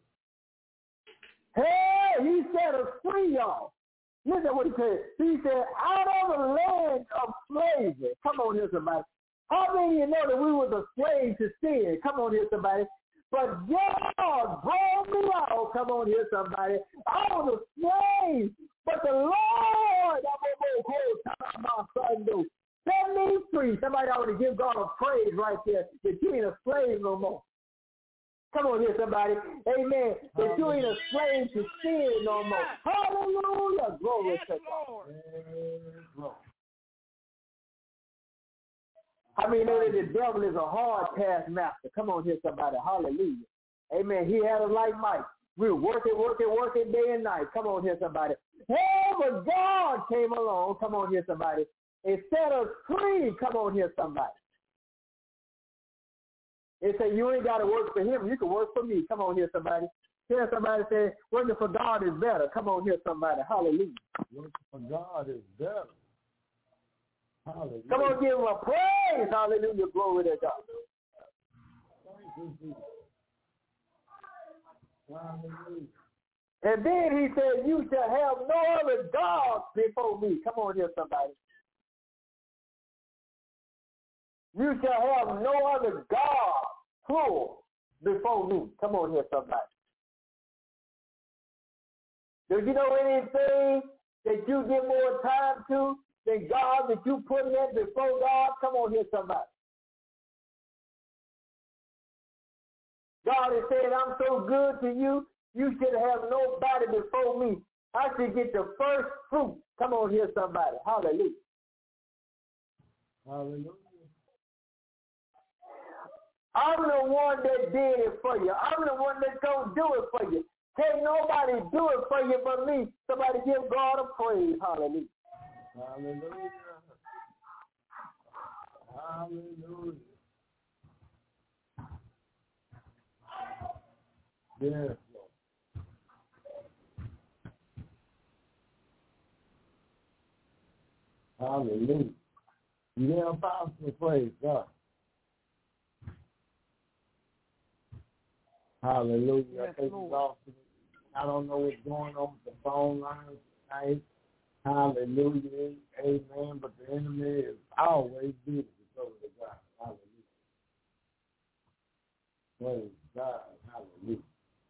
Hey, he set us free, y'all. Listen what he said. He said, out of the land of slavery. Come on here, somebody. How many of you know that we were the slaves to sin? Come on here, somebody. But God brought me out. Come on here, somebody. I was a slave. But the Lord, my son, do set me free. Somebody ought to give God a praise right there that you ain't a slave no more. Come on here, somebody. Amen. That you ain't a slave to sin no more. Hallelujah. Glory to God. I mean, know that the devil is a hard taskmaster. Come on here, somebody. Hallelujah. Amen. He had us like mice. We were working, working, working day and night. Come on here, somebody. Hey, but God came along. Come on here, somebody. And set us free. Come on here, somebody. They say you ain't got to work for him. You can work for me. Come on here, somebody. Tell somebody, say, working for God is better. Come on here, somebody. Hallelujah. Working for God is better. Hallelujah. Come on, give him a praise. Hallelujah. Glory to God. Thank you, Jesus. Hallelujah. And then he said, you shall have no other gods before me. Come on here, somebody. You shall have no other God, plural, before me. Come on here, somebody. Do you know anything that you give more time to than God, that you put in before God? Come on here, somebody. God is saying, I'm so good to you, you should have nobody before me. I should get the first fruit. Come on here, somebody. Hallelujah. Hallelujah. I'm the one that did it for you. I'm the one that's going to do it for you. Can't nobody do it for you but me. Somebody give God a praise. Hallelujah. Hallelujah. Hallelujah. Yes, Lord. Hallelujah. Yeah, Apostle, praise God. Hallelujah. Yes, Thank Lord. you, Lord. I don't know what's going on with the phone lines tonight. Hallelujah. Amen. But the enemy is always busy. Glory to God. Hallelujah. Praise God. Hallelujah.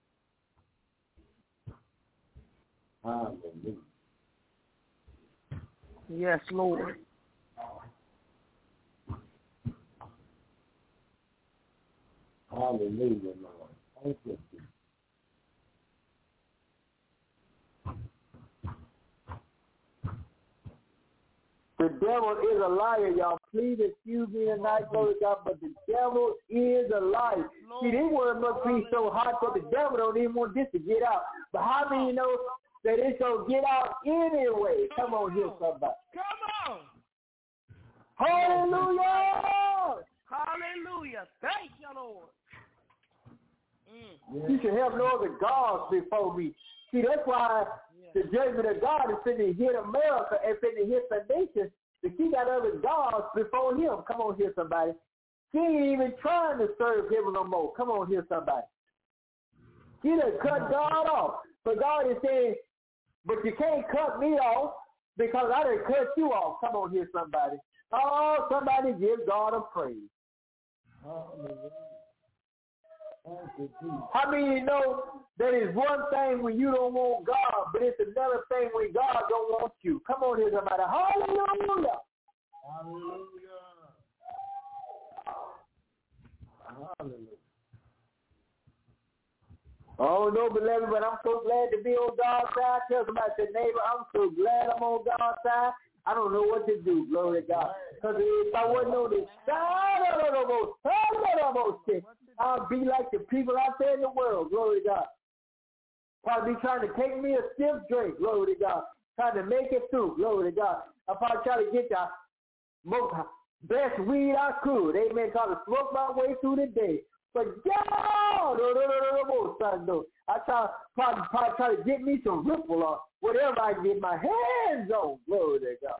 Hallelujah. Yes, Lord. Hallelujah, Lord. Thank you. The devil is a liar, y'all. Please excuse me tonight, glory to God, but the devil is a liar. See, this world must be so hot that the devil don't even want this to get out. But how many know that it's going to get out anyway? Come on here, somebody. Come on. Hallelujah! Hallelujah. Thank you, Lord. Mm. You should have no other gods before me. See, that's why the judgment of God is finna hit America and finna hit the nation, because he got other gods before him. Come on here, somebody. He ain't even trying to serve him no more. Come on here, somebody. He done cut God off. But God is saying, but you can't cut me off because I done cut you off. Come on here, somebody. Oh, somebody give God a praise. Hallelujah. Thank you, Jesus. How many you know that is one thing when you don't want God, but it's another thing when God don't want you? Come on here, somebody. Hallelujah. Hallelujah. Hallelujah. Oh, no, beloved, but I'm so glad to be on God's side. Tell somebody, say, neighbor, I'm so glad I'm on God's side. I don't know what to do, glory to God. Because if I wasn't on this side of the most, I'll be like the people out there in the world, glory to God. Probably be trying to take me a stiff drink, glory to God. Trying to make it through, glory to God. I'll probably try to get the most best weed I could, amen, try to smoke my way through the day. But God, no, no, no, no, no, son, no. I try, probably, probably try to get me some Ripple or whatever I can get my hands on, glory to God.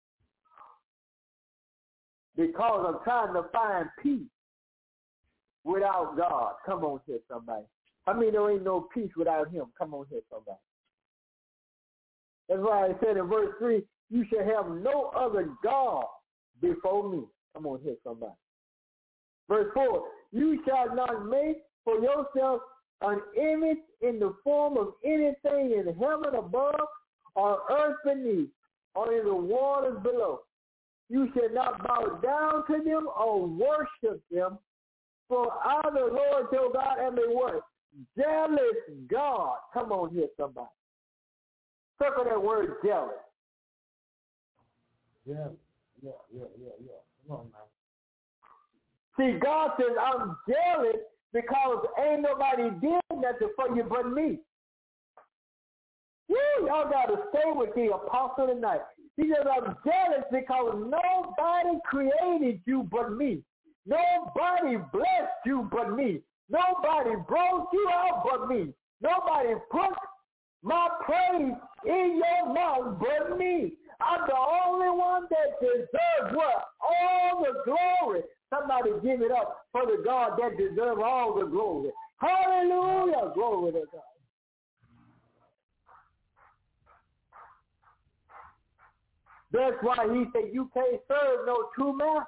Because I'm trying to find peace without God. Come on here, somebody. I mean, there ain't no peace without him. Come on here, somebody. That's why I said in verse three, you shall have no other God before me. Come on here, somebody. Verse four, you shall not make for yourself an image in the form of anything in heaven above or earth beneath or in the waters below. You shall not bow down to them or worship them, for I, the Lord your God, am a what? Jealous God. Come on here, somebody. Circle that word jealous. Yeah, yeah, yeah, yeah, yeah. Come on now. See, God says, I'm jealous because ain't nobody did nothing for you but me. Woo, y'all got to stay with the apostle tonight. He says, I'm jealous because nobody created you but me. Nobody blessed you but me. Nobody brought you out but me. Nobody put my praise in your mouth but me. I'm the only one that deserves what? All the glory. Somebody give it up for the God that deserves all the glory. Hallelujah. Glory to God. That's why he said you can't serve no two masters.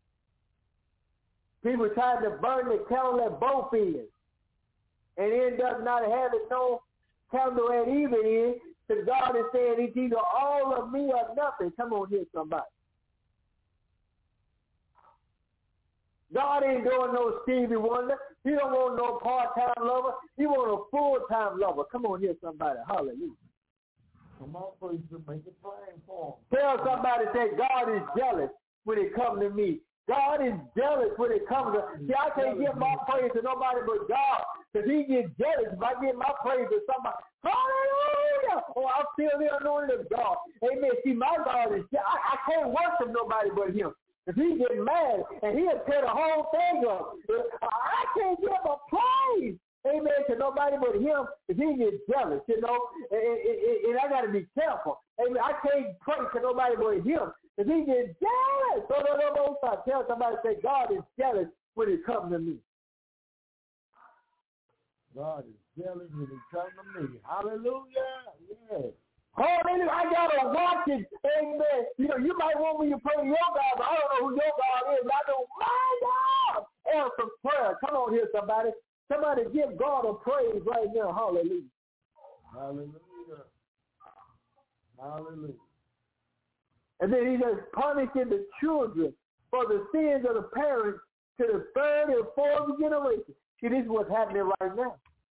People trying to burn the candle at both ends and end up not having no candle at even end, because God is saying it's either all of me or nothing. Come on here, somebody. God ain't doing no Stevie Wonder. He don't want no part-time lover. He want a full-time lover. Come on here, somebody. Hallelujah. Come on, please, to make it plain for him. Tell somebody, say, God is jealous when it comes to me. God is jealous when it comes to, see, I can't give my praise to nobody but God, because he gets jealous if I give my praise to somebody. Hallelujah! Oh, I feel the anointing of God. Amen. See, my God is, I, I can't worship nobody but him. If he get mad and he'll tear the whole thing up, I can't give a praise, amen, to nobody but him if he gets jealous, you know, and, and, and I got to be careful. Amen. I can't pray to nobody but him if he gets jealous. So, no, no, no, no. Tell somebody, say, God is jealous when it comes to me. God is jealous when it comes to me. Hallelujah. Yes. Hallelujah. I got to watch it. Amen. You know, you might want me to pray to your God, but I don't know who your God is. I know my God. Answer prayer. Come on here, somebody. Somebody give God a praise right now. Hallelujah. Hallelujah. Hallelujah. And then he says, punishing the children for the sins of the parents to the third and fourth generation. See, this is what's happening right now.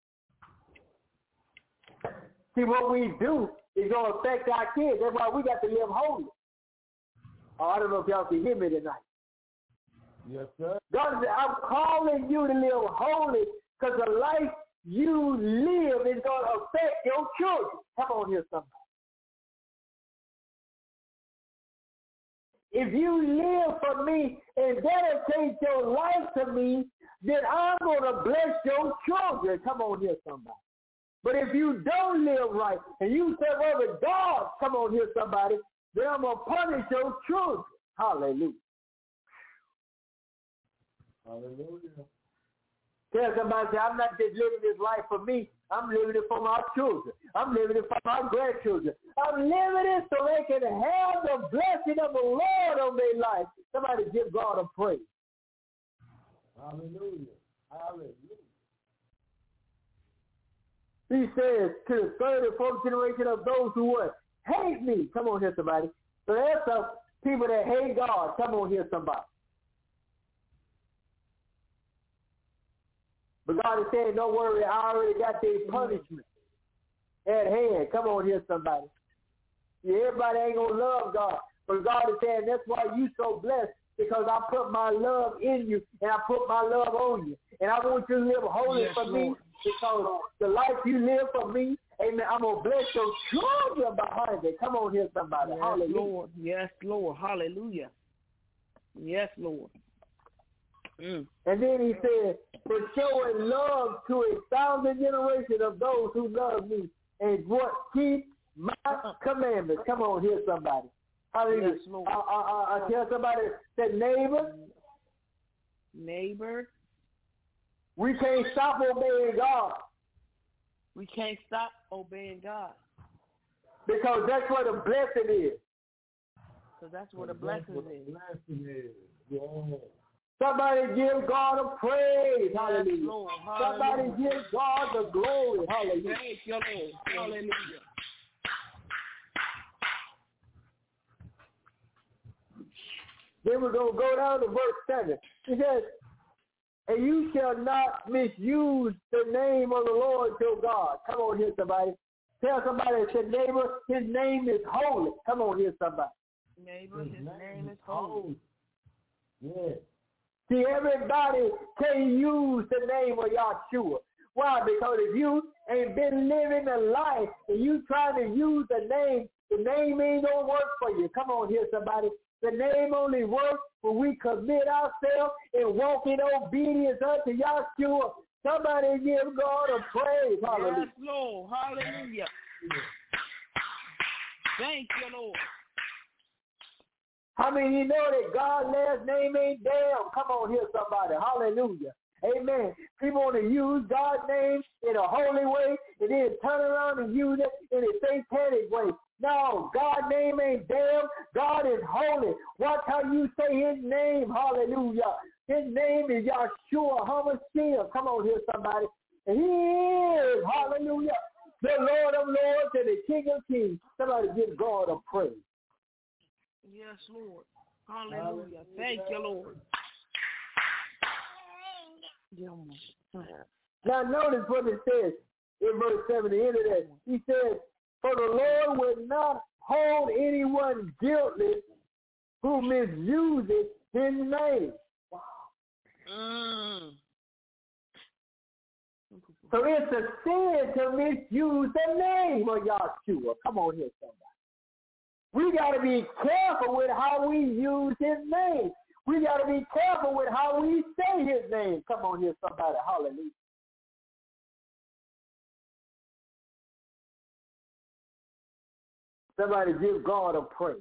See, what we do is going to affect our kids. That's why we got to live holy. Oh, I don't know if y'all can hear me tonight. Yes, sir. God said, I'm calling you to live holy because the life you live is going to affect your children. Come on here, somebody. If you live for me and dedicate your life to me, then I'm going to bless your children. Come on here, somebody. But if you don't live right and you serve other gods, come on here, somebody, then I'm going to punish your children. Hallelujah. Hallelujah. Tell somebody, say, I'm not just living this life for me. I'm living it for my children. I'm living it for my grandchildren. I'm living it so they can have the blessing of the Lord on their life. Somebody give God a praise. Hallelujah. Hallelujah. He says to the third and fourth generation of those who what? Hate me. Come on here, somebody. So there's some people that hate God. Come on here, somebody. But God is saying, don't worry, I already got their punishment at hand. Come on here, somebody. Yeah, everybody ain't going to love God. But God is saying, that's why you so blessed, because I put my love in you and I put my love on you. And I want you to live holy yes, for Lord. me, because the life you live for me, amen, I'm going to bless your children behind it. Come on here, somebody. Yes, Hallelujah. Lord. Yes, Lord. Hallelujah. Yes, Lord. Mm. And then he said, for showing love to a thousand generations of those who love me and what keep my commandments. Come on here, somebody. Hallelujah. Yes, Lord. I, I, I tell somebody that neighbor, neighbor, we can't stop obeying God. We can't stop obeying God. Because that's where the blessing is. Because that's where the blessing what is. The blessing is. Yeah. Somebody give God a praise. Yes, Hallelujah. Lord. Somebody Hallelujah. give God the glory. Hallelujah. Thank you, Lord. Hallelujah. Then we're going to go down to verse seven. It says, and you shall not misuse the name of the Lord your God. Come on here, somebody. Tell somebody, say, neighbor, his name is holy. Come on here, somebody. Neighbor, his, his name, name is holy. Yes. See, everybody can use the name of Yahshua. Why? Because if you ain't been living a life and you trying to use the name, the name ain't going to work for you. Come on here, somebody. The name only works when we commit ourselves and walk in obedience unto Yahshua. Somebody give God a praise. Hallelujah. Yes, Lord. Hallelujah. Thank you, Lord. How many of you know that God's last name ain't damn? Come on here, somebody. Hallelujah. Amen. People want to use God's name in a holy way and then turn around and use it in a satanic way. No, God's name ain't damn. God is holy. Watch how you say his name. Hallelujah. His name is Yahshua HaMashiach. Come on here, somebody. And he is, hallelujah, the Lord of Lords and the King of Kings. Somebody give God a praise. Yes, Lord. Hallelujah. Hallelujah. Thank you, Lord. Now notice what it says in verse seven, the end of that. He says, for the Lord will not hold anyone guiltless who misuses his name. Wow. Mm. So it's a sin to misuse the name of Yahshua. Come on here, somebody. We got to be careful with how we use his name. We got to be careful with how we say his name. Come on here, somebody. Hallelujah. Somebody give God a praise.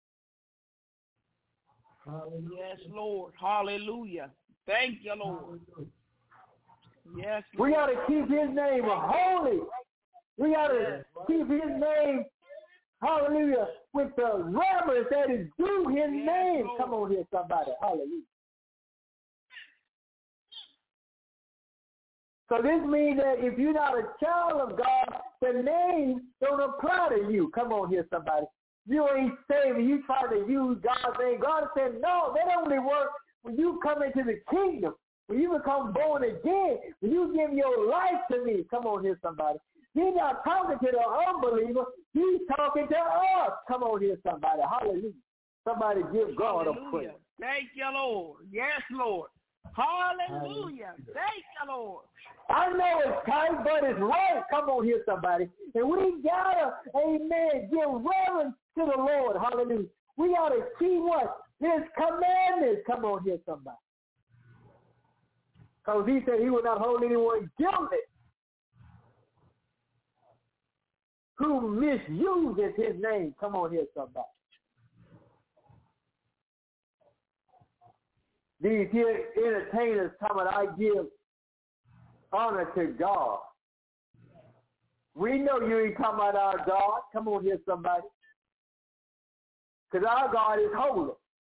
Hallelujah. Yes, Lord. Hallelujah. Thank you, Lord. Yes, Lord. We got to keep his name holy. We got to yes, keep his name, hallelujah, with the reverence that is due his yes, name. Lord. Come on here, somebody. Hallelujah. So this means that if you're not a child of God, the name don't apply to you. Come on here, somebody. You ain't saved. You try to use God's name. God said, no, that only works when you come into the kingdom, when you become born again, when you give your life to me. Come on here, somebody. He's not talking to the unbeliever. He's talking to us. Come on here, somebody. Hallelujah. Somebody give God Hallelujah. a praise. Thank you, Lord. Yes, Lord. Hallelujah. Thank you, Lord. I know it's tight, but it's right. Come on here, somebody. And we got to, amen, give reverence to the Lord. Hallelujah. We got to keep what? His commandments. Come on here, somebody. Because he said he will not hold anyone guilty who misuses his name. Come on here, somebody. These here entertainers come and I give honor to God. We know you ain't talking about our God. Come on here, somebody. Because our God is holy.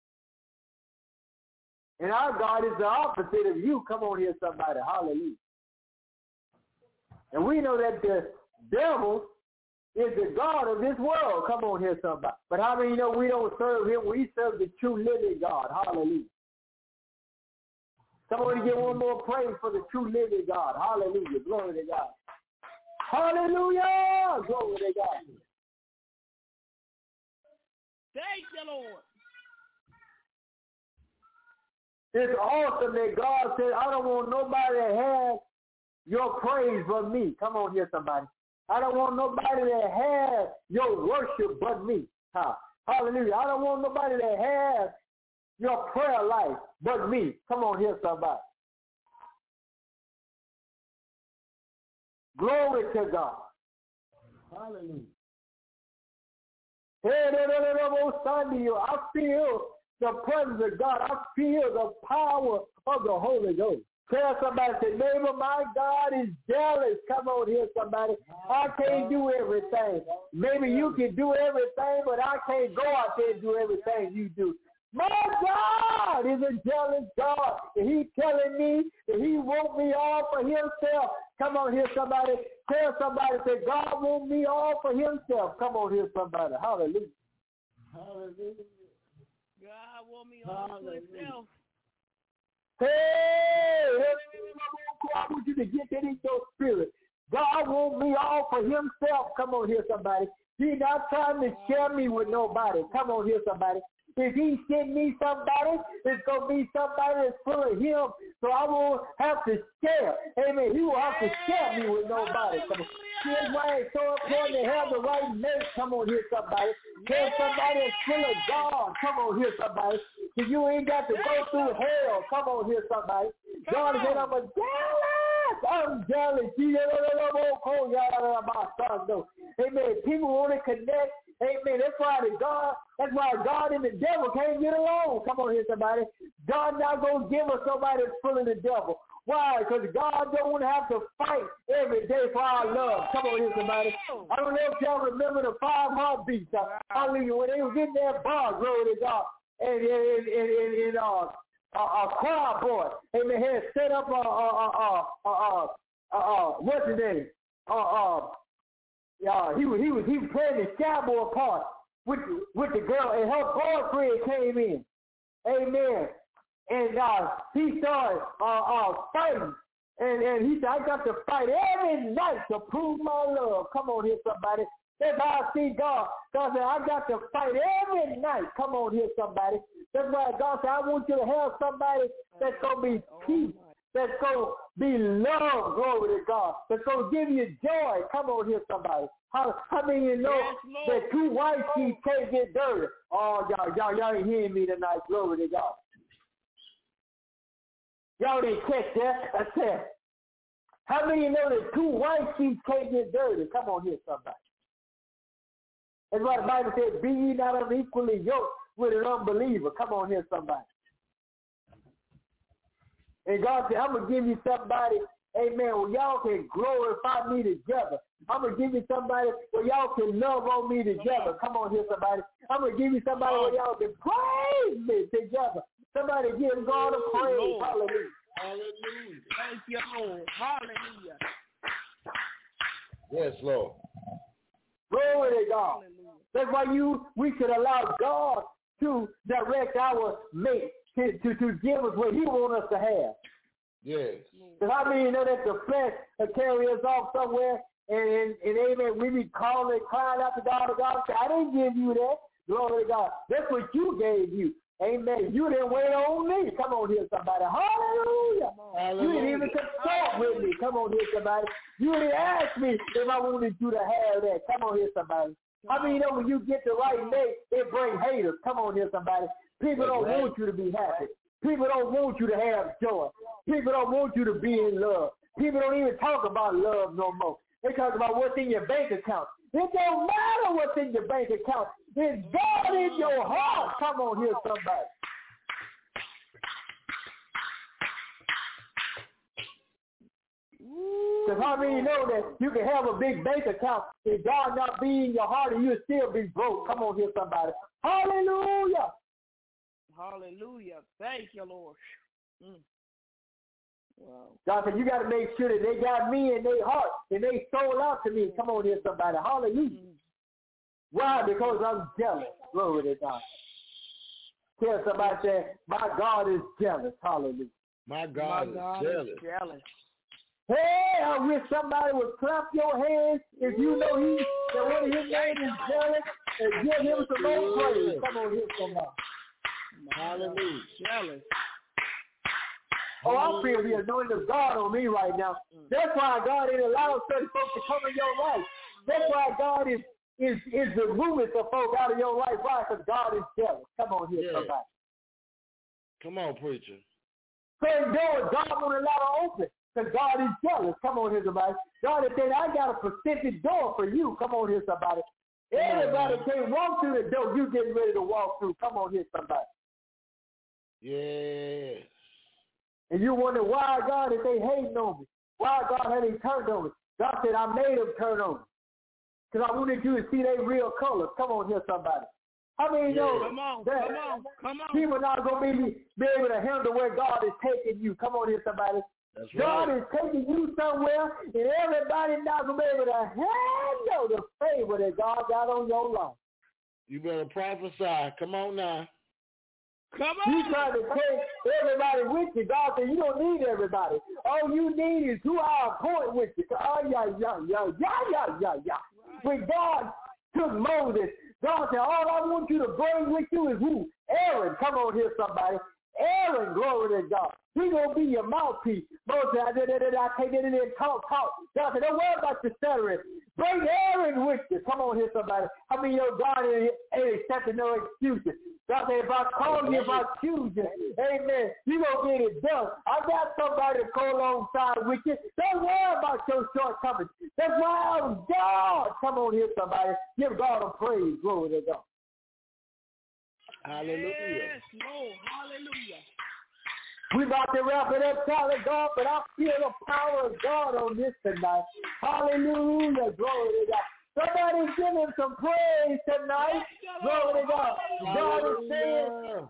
And our God is the opposite of you. Come on here, somebody. Hallelujah. And we know that the devil is the God of this world. Come on here, somebody. But how many know we don't serve him? We serve the true living God. Hallelujah. Somebody give one more praise for the true living God. Hallelujah. Glory to God. Hallelujah. Glory to God. Thank you, Lord. It's awesome that God said, I don't want nobody to have your praise but me. Come on here, somebody. I don't want nobody to have your worship but me. Huh? Hallelujah. I don't want nobody to have your prayer life but me. Come on here, somebody. Glory to God. Hallelujah. Hey, I feel the presence of God. I feel the power of the Holy Ghost. Tell somebody, say, neighbor, my God is jealous. Come on here, somebody. I can't do everything. Maybe you can do everything, but I can't go out there and do everything you do. My God is a jealous God. And he's telling me that he wants me all for himself. Come on here, somebody. Tell somebody, say, God wants me all for himself. Come on here, somebody. Hallelujah. Hallelujah. God wants me all for himself. Hey, I want you to get that in your spirit. God wants me all for himself. Come on here, somebody. He's not trying to share me with nobody. Come on here, somebody. If he send me somebody, it's going to be somebody that's full of him, so I won't have to share. Amen. He won't have to share me with nobody. Come on. Here's why it's so important to have the right mate. Come on here, somebody. Tell somebody that's full of God. Come on here, somebody. So you ain't got to go through hell. Come on here, somebody. God said, I'm a jealous. I'm jealous. Amen. People want to connect. Amen. That's why the God, that's why God and the devil can't get along. Come on here, somebody. God not going to give us somebody that's full of the devil. Why? Because God don't want to have to fight every day for our love. Come on here, somebody. I don't know if y'all remember the five heartbeats. Hallelujah. When they was in that bar, glory to God. And, and, and, and, and uh, a, a choir boy, amen, had set up a, a, a, a, a, a, a what's his name? Uh, uh, Uh, he was he was he was playing the cowboy part with with the girl, and her boyfriend came in. Amen. and uh, he started uh, uh, fighting. And, and he said, I got to fight every night to prove my love. Come on here, somebody. That's how I see God. God said, I got to fight every night. Come on here, somebody. That's why God said, I want you to have somebody that's going to be peace, that's going to be love, glory to God, that's going to give you joy. Come on here, somebody. How, how many of you know yes, that two white sheep can't get dirty? Oh, y'all, y'all, y'all ain't hearing me tonight. Glory to God. Y'all didn't catch that. I said, how many of you know that two white sheep can't get dirty? Come on here, somebody. That's why the Bible says, be ye not unequally yoked with an unbeliever. Come on here, somebody. And God said, I'm going to give you somebody, amen, where y'all can glorify me together. I'm going to give you somebody where y'all can love on me together. Come on here, somebody. I'm going to give you somebody where y'all can praise me together. Somebody give God a praise. Lord. Hallelujah. Hallelujah. Thank you, Lord. Hallelujah. Yes, Lord. Glory to God. Hallelujah. That's why you we should allow God to direct our mate, to, to, to give us what he wants us to have. Yes. Because I mean, you know that the flesh will carry us off somewhere, and, and, and amen, we be calling, crying out to God, to God, say, I didn't give you that. Glory to God. That's what you gave you. Amen. You didn't wait on me. Come on here, somebody. Hallelujah. Hallelujah. You didn't even consult with me. Come on here, somebody. You didn't ask me if I wanted you to have that. Come on here, somebody. I mean, you know, when you get the right mate, it brings haters. Come on here, somebody. People don't right. want you to be happy. People don't want you to have joy. People don't want you to be in love. People don't even talk about love no more. They talk about what's in your bank account. It don't matter what's in your bank account. It's God in your heart. Come on here, somebody. Because how many know that you can have a big bank account and God not be in your heart and you'll still be broke? Come on here, somebody. Hallelujah. Hallelujah. Thank you, Lord. Mm. Wow. God said, you got to make sure that they got me in their heart and they sold out to me. Come on here, somebody. Hallelujah. Mm. Why? Because I'm jealous. Glory to God. Tell somebody, say, my God is jealous. Hallelujah. My God, my God is jealous. Is jealous. Hey, I wish somebody would clap your hands if you know he that one of his name is jealous and give him some more praise. Come on here, somebody. Hallelujah. Jealous. Oh, I feel the anointing of God on me right now. That's why God ain't allowed certain folks to come in your life. That's why God is is is removing some folks out of your life. Why? Because God is jealous. Come on here, yeah. somebody. Come on, preacher. Certain doors God won't allow to open because God is jealous. Come on here, somebody. God is saying, I got a specific door for you. Come on here, somebody. Everybody yeah, can't walk through the door you getting ready to walk through. Come on here, somebody. Yes. And you wonder why God is they hating on me. Why God had they turned on me. God said, I made them turn on me. Because I wanted you to see their real colors. Come on here, somebody. How many yeah. know come on, that come on, come on. people not going to be, be able to handle where God is taking you? Come on here, somebody. That's God right. is taking you somewhere, and everybody not going to be able to handle the favor that God got on your life. You better prophesy. Come on now. Come on. You trying to take everybody with you. God said you don't need everybody. All you need is who I appoint with you. Oh, yeah, yeah, yeah, yeah, yeah, yeah, yeah. When God took Moses, God said, all I want you to bring with you is who? Aaron. Come on here, somebody. Aaron, glory to God. He's going to be your mouthpiece. Moses, I did it, I take it in there and talk, talk. God said, don't worry about the stuttering. Bring Aaron with you. Come on here, somebody. I mean, your God ain't accepting no excuses. God said, if I call you, if I choose you, amen, you're going to get it done. I got somebody to go alongside with you. Don't worry about your shortcomings. That's why I'm God. Come on here, somebody. Give God a praise. Glory to God. Hallelujah. Yes, Lord. Hallelujah. We about to wrap it up, solid God, but I feel the power of God on this tonight. Hallelujah. Glory to God. Somebody give him some praise tonight. Glory to God. God is saying,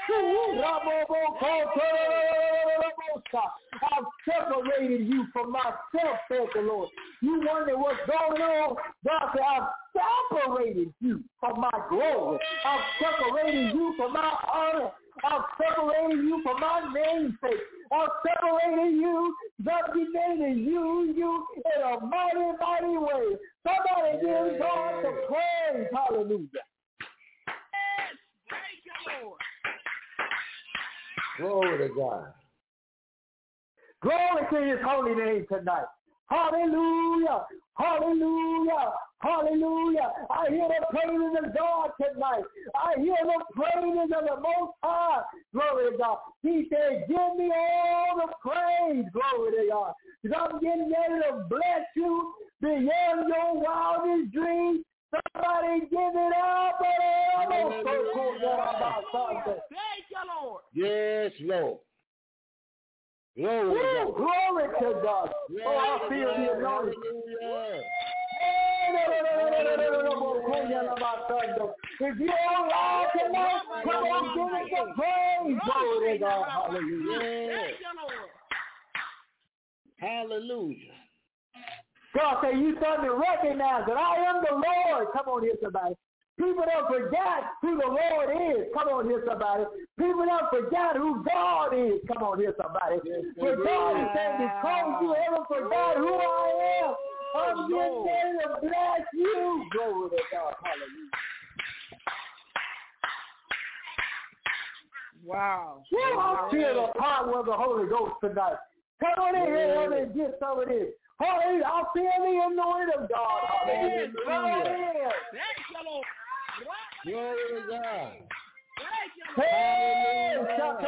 I've separated you from myself, said the Lord. You wonder what's going on? God said, I've separated you from my glory. I've separated you from my honor. I'm separating you for my name's sake. I'm separating you, designating you, you in a mighty, mighty way. Somebody give God the praise. Hallelujah. Yes, thank you, Lord. Glory to God. Glory to his holy name tonight. Hallelujah. Hallelujah. Hallelujah. I hear the praises of God tonight. I hear the praises of the Most High. Glory to God. He said, give me all the praise. Glory to God. Because I'm getting ready to bless you beyond your wildest dreams. Somebody give it up. Thank you, Lord. Yes, Lord. Glory Woo, to God. glory to God. Yes, Oh, I feel Lord. the anointing. Hallelujah. If you're alive tonight, come on, give it the praise. Glory to God. Hallelujah. Thank you, Lord. Hallelujah. God say you starting to recognize that I am the Lord. Come on here, somebody. People don't forget who the Lord is. Come on here, somebody. People don't forget who God is. Come on here, somebody. For God is saying, because you ever forgot who I am, I'm getting ready to bless you. Glory to God. Hallelujah. Wow. Woo, I feel the power of the Holy Ghost tonight. Come on in here and get some of this. Hallelujah. I feel the anointing of God. Hallelujah. Hallelujah. Thank you, Lord. Glory to God. Thank you, Lord. Hey,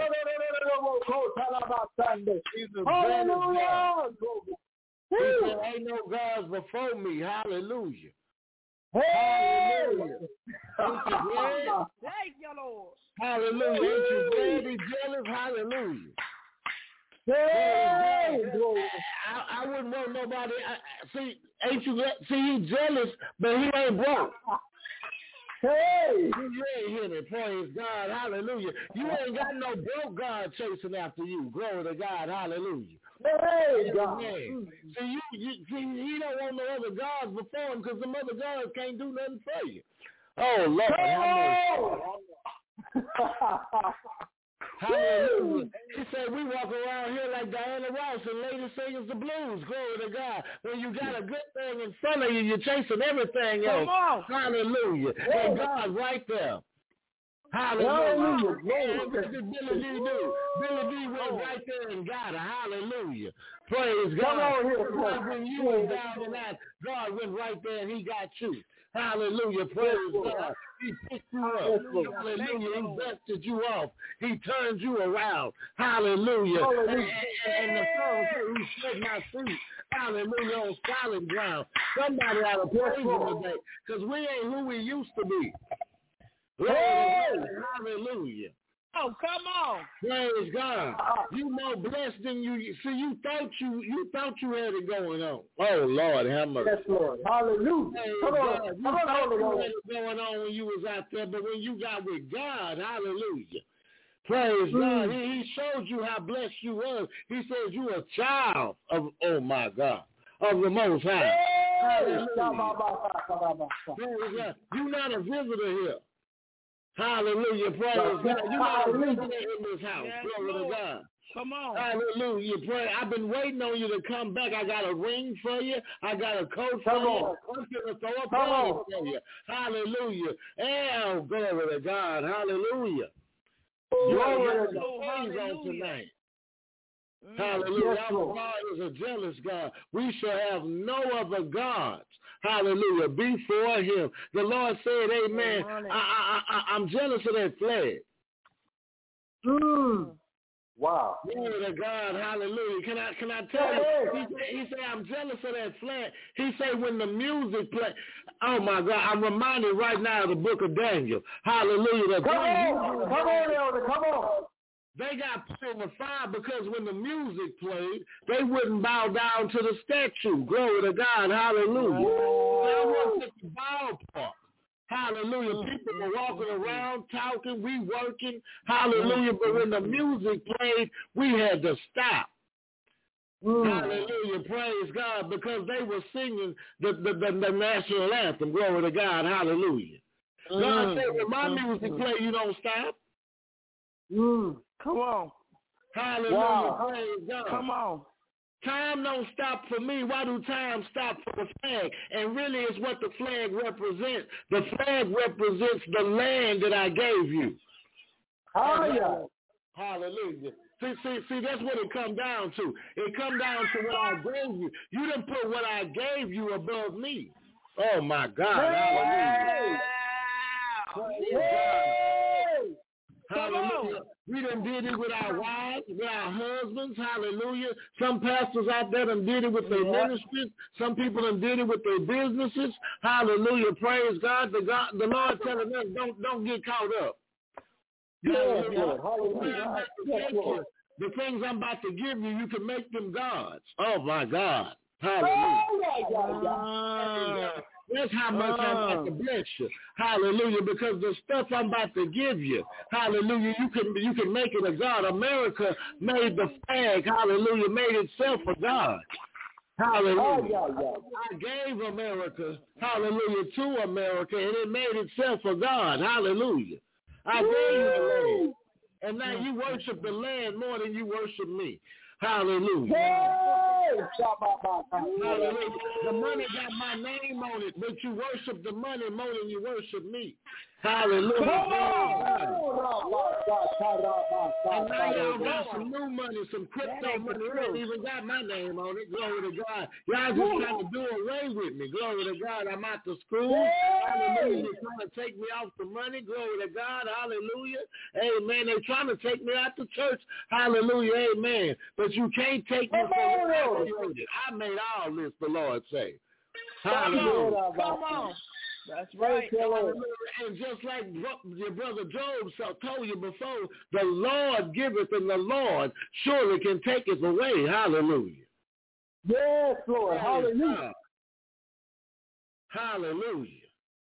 He's a hallelujah. He said, ain't no gods before me. Hallelujah. Hey. Hallelujah. Ain't you glad? Thank you, Lord. Hallelujah. Ain't you glad he jealous? Hallelujah. Hey. I, I wouldn't want nobody. I, see, ain't you glad? See, he jealous, but he ain't broke. Hey. You ain't hear me. Praise God. Hallelujah. You ain't got no broke God chasing after you. Glory to God. Hallelujah. Hey, God. Amen. See, you, you, see, he don't want no other gods before him because some other gods can't do nothing for you. Oh, Lord. Have mercy. Hallelujah. He said we walk around here like Diana Ross and Lady Singers the Blues. Glory to God. When you got a good thing in front of you, you're chasing everything else. Come on. Hallelujah. And God's right there. Hallelujah. And what did Billy D do? Billy D went right there and got her. Hallelujah. Praise God. Come on here. Like when you were down and out, God went right there and he got you. Hallelujah. Praise God. He picked you up. Hallelujah. He dusted you off. He turned you around. Hallelujah. And, and, and the song said, he set my feet. Hallelujah. On solid ground. Somebody ought to praise him today because we ain't who we used to be. Hey. Hallelujah. Oh, come on. Praise God. You more blessed than you. See, you thought you you thought you had it going on. Oh, Lord, have mercy. Yes, Lord. Hallelujah. Praise Come on. God. You Come on, thought Holy you Ghost. had it going on when you was out there, but when you got with God, hallelujah. Praise mm. God. He, he showed you how blessed you was. He says you a child of, oh, my God, of the Most High. Hey. Hallelujah. Praise God. You're not a visitor here. Hallelujah. Praise God. You're not a visitor in this house. Yes, Glory Lord. to God. Come on. Hallelujah. Pray. I've been waiting on you to come back. I got a ring for you. I got a coat for come you. On. I'm going to throw a come party on. for you. Hallelujah. Oh, glory to God. Hallelujah. Glory to God. On tonight. Mm. Hallelujah. Yes, Our God is a jealous God. We shall have no other gods. Hallelujah. Before him. The Lord said, amen. I, I, I, I'm jealous of that flag. Mm. Wow. Glory to God. Hallelujah. Can I can I tell you? He said, he said, I'm jealous of that flag. He said when the music play, oh my God, I'm reminded right now of the book of Daniel. Hallelujah. Come on. Come on, Elder. Come on. They got put in the fire because when the music played, they wouldn't bow down to the statue. Glory to God. Hallelujah. Oh. I worked at the ballpark. Hallelujah. Mm-hmm. People were walking around, talking, we working. Hallelujah. Mm-hmm. But when the music played, we had to stop. Mm-hmm. Hallelujah. Praise God. Because they were singing the, the, the, the national anthem. Glory to God. Hallelujah. Mm-hmm. God said, when my music play, you don't stop. Mm. Come on. Hallelujah. Wow. Praise God. Come on. Time don't stop for me. Why do time stop for the flag? And really it's what the flag represents. The flag represents the land that I gave you. Hallelujah. Hallelujah. See, see, see, that's what it come down to. It come down to what I gave you. You didn't put what I gave you above me. Oh, my God. Hallelujah. Hey. Hallelujah. We done did it with our wives, with our husbands. Hallelujah. Some pastors out there done did it with their Yeah. ministries. Some people done did it with their businesses. Hallelujah. Praise God. The God, the Lord telling us don't don't get caught up. Yes, Hallelujah. Lord. Hallelujah. Yes, Lord. The things I'm about to give you, you can make them gods. Oh my God. Hallelujah. Oh, yeah, yeah, yeah. Uh, That's how much I'm about to bless you. Hallelujah. Because the stuff I'm about to give you, hallelujah, you can you can make it a God. America made the flag, hallelujah, made itself a God. Hallelujah. Oh, yeah, yeah. I gave America, hallelujah, to America, and it made itself a God. Hallelujah. I gave you the land. And now you worship the land more than you worship me. Hallelujah. Hey. Hallelujah. The money got my name on it, but you worship the money more than you worship me. Hallelujah. Come And now y'all got some new money, some crypto money. It ain't even got my name on it. Glory to God. Y'all just trying to do away with me. Glory to God. I'm out to school. Hallelujah. They're trying to take me off the money. Glory to God. Hallelujah. Amen. They're trying to take me out the church. Hallelujah. Amen. But you can't take me from what I created. I made all this, the Lord say. Hallelujah. Come on. That's right. And just like your brother Job told you before, the Lord giveth and the Lord surely can take it away. Hallelujah. Yes, Lord. Hallelujah. Hallelujah.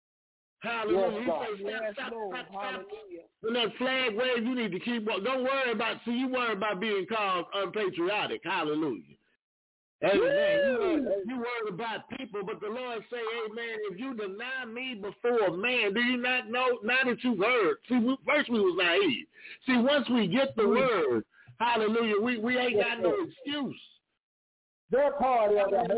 Hallelujah. Yes, He said, Yes, stop, Lord. stop, stop, Hallelujah. When that flag wave, you need to keep on. Don't worry about, see, you worry about being called unpatriotic. Hallelujah. Amen. You, you worry about people, but the Lord say, amen, if you deny me before man, do you not know, now that you've heard, see, we, first we was naive. See, once we get the word, hallelujah, we, we ain't got no excuse. Their part of the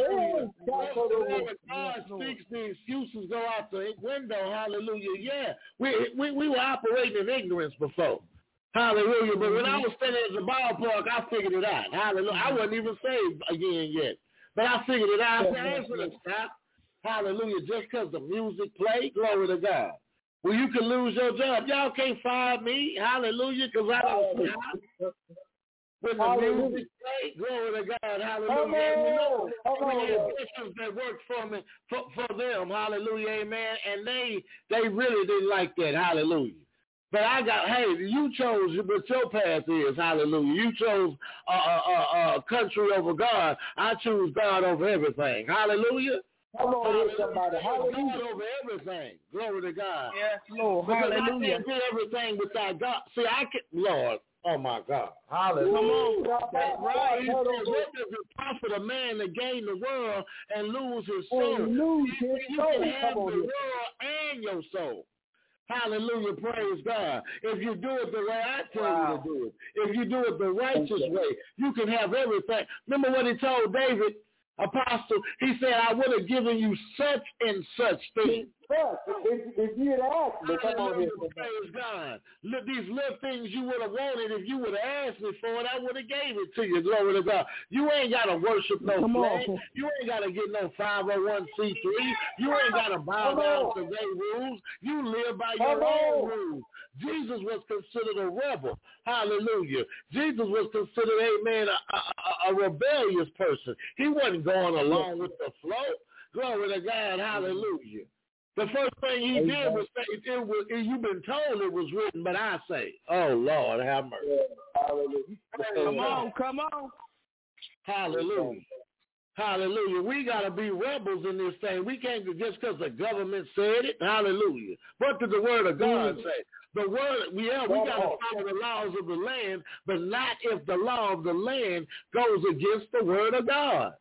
Whenever God speaks, the excuses go out the window, hallelujah, yeah. We, we, we were operating in ignorance before. Hallelujah. But when I was standing at the ballpark, I figured it out. Hallelujah. I wasn't even saved again yet. But I figured it out. I said, I ain't going to stop. Hallelujah. Just because the music played, glory to God. Well, you can lose your job. Y'all can't fire me. Hallelujah. Because I don't stop. When the music played, glory to God. Hallelujah. And you know, we had Christians that worked for me, for, for them. Hallelujah. Amen. And they, they really didn't like that. Hallelujah. But I got, hey, you chose what your path is, hallelujah. You chose a uh, uh, uh, country over God. I choose God over everything, hallelujah. Come on, somebody, hallelujah. God over everything, glory to God. Yes, Lord, because hallelujah. I can't do everything without God. See, I can, Lord, oh my God, hallelujah. Come on, that's right. He said, what does it profit a man to gain the world and lose his soul? Lose his you soul. can have the world and your soul. Hallelujah, praise God. If you do it the way I tell wow. you to do it, if you do it the righteous way, you can have everything. Remember what he told David, apostle? He said, I would have given you such and such things. If, if you had asked me, come on here. Praise God. Look, these little things you would have wanted, if you would have asked me for it, I would have gave it to you. Glory to God. You ain't got to worship no flag. You ain't got to get no five oh one c three. You ain't got to bow down to their rules. You live by your own rules. Jesus was considered a rebel. Hallelujah. Jesus was considered, amen, a, a, a rebellious person. He wasn't going along with the flow. Glory to God. Hallelujah. The first thing he Amen. did was say, it was, it, you've been told it was written, but I say, oh, Lord, have mercy. Hallelujah. Come on, come on. Hallelujah. Hallelujah. We got to be rebels in this thing. We can't just because the government said it. Hallelujah. What did the word of God mm. say? The word, yeah, we got to follow the laws of the land, but not if the law of the land goes against the word of God.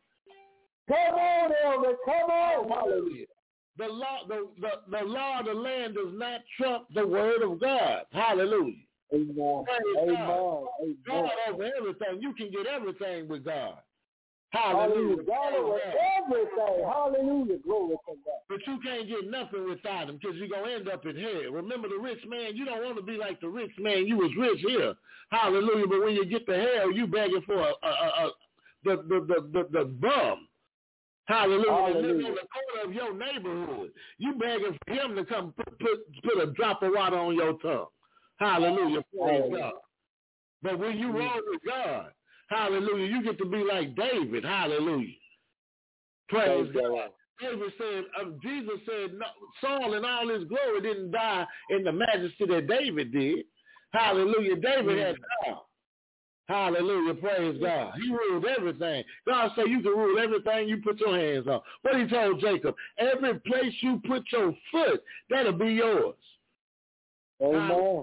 Come on, Elder. Come on. Hallelujah. The law, the, the, the law of the land does not trump the word of God. Hallelujah. Amen. Amen. God. Amen. God over everything. You can get everything with God. Hallelujah. Hallelujah. God over everything. Hallelujah. Glory to God. But you can't get nothing without him because you're going to end up in hell. Remember the rich man? You don't want to be like the rich man. You was rich here. Hallelujah. But when you get to hell, you begging for a, a, a, a the, the, the, the, the bum. Hallelujah. Hallelujah. Living on the corner of your neighborhood. You begging for him to come put, put, put a drop of water on your tongue. Hallelujah. Praise Hallelujah. God. But when you roll with God, hallelujah, you get to be like David. Hallelujah. Praise Praise God. God. David said, um, Jesus said, no, Saul in all his glory didn't die in the majesty that David did. Hallelujah. David mm. had power. Hallelujah. Praise God. He ruled everything. God said you can rule everything you put your hands on. What he told Jacob, every place you put your foot, that'll be yours. Amen.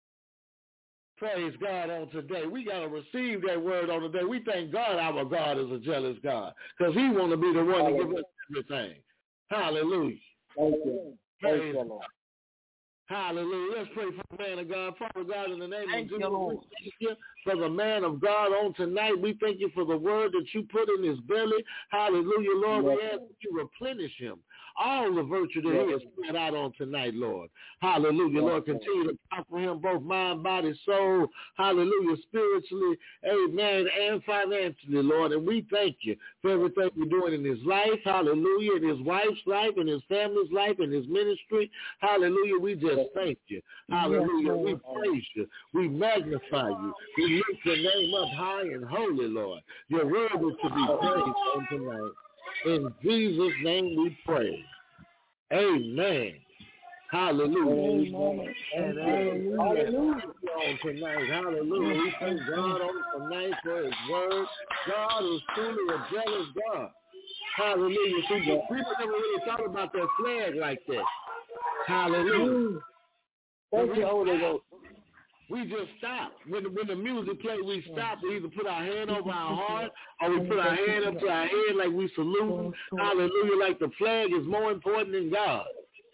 Praise God on today. We got to receive that word on today. We thank God our God is a jealous God because he want to be the one to give us everything. Hallelujah. Thank you. Praise Thank you, Lord. Hallelujah. Let's pray for the man of God. Father God, in the name Thank of you, Lord. Jesus, we thank you for the man of God on tonight. We thank you for the word that you put in his belly. Hallelujah, Lord. Yes. We ask that you replenish him. All the virtue that he has spread out on tonight, Lord. Hallelujah, Lord. Continue to prosper him, both mind, body, soul. Hallelujah, spiritually, amen, and financially, Lord. And we thank you for everything you're doing in his life. Hallelujah, in his wife's life, in his family's life, in his ministry. Hallelujah, we just thank you. Hallelujah, we praise you. We magnify you. We lift your name up high and holy, Lord. You're worthy to be praised on tonight. In Jesus' name we pray. Amen. Hallelujah. Amen. And hallelujah. Hallelujah. On tonight. Hallelujah. We thank God on tonight for his word. God is truly a jealous God. Hallelujah. See, people never really thought about that flag like that. Hallelujah. Thank you, Holy Ghost. We just stop. When the, when the music plays, we stop. We either put our hand over our heart or we put our hand up to our head like we salute. Hallelujah. Like the flag is more important than God.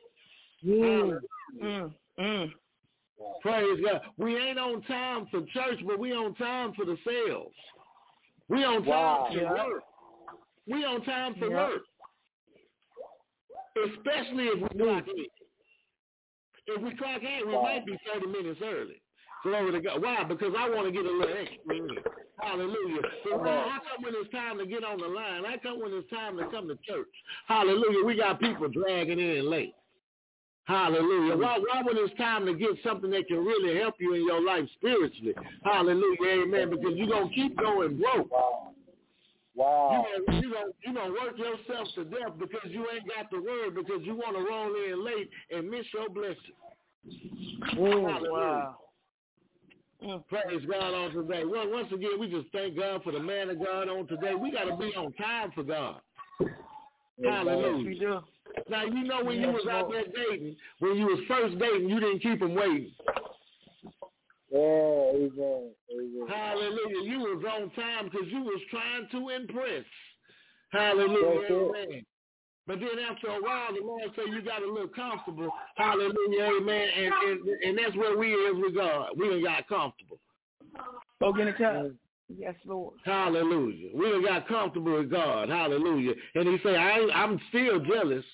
Mm. Mm. Mm. Praise God. We ain't on time for church, but we on time for the sales. We on time Wow. for Yeah. work. We on time for Yeah. work. Especially if we clock in. If we clock in, we wow. might be thirty minutes early. Glory to God. Why? Because I want to get a little extra in. Hallelujah. So how, how come when it's time to get on the line? How come when it's time to come to church? Hallelujah. We got people dragging in late. Hallelujah. Why, why when it's time to get something that can really help you in your life spiritually? Hallelujah. Amen. Because you're going to keep going broke. Wow. You're going you gonna, you gonna work yourself to death because you ain't got the word, because you want to roll in late and miss your blessing. Mm. Wow. Praise God on today. Well, once again, we just thank God for the man of God on today. We got to be on time for God. Hallelujah. We do. Now, you know when Yes, you was out Lord. there dating, when you was first dating, you didn't keep him waiting. Yeah, amen. Amen. Hallelujah. You was on time because you was trying to impress. Hallelujah. Amen. But then after a while, the Lord said you got a little comfortable. Hallelujah, amen. And, and and that's where we is with God. We done got comfortable. Spoken in tongues. Yes, Lord. Hallelujah. We done got comfortable with God. Hallelujah. And he said, I, I'm still jealous.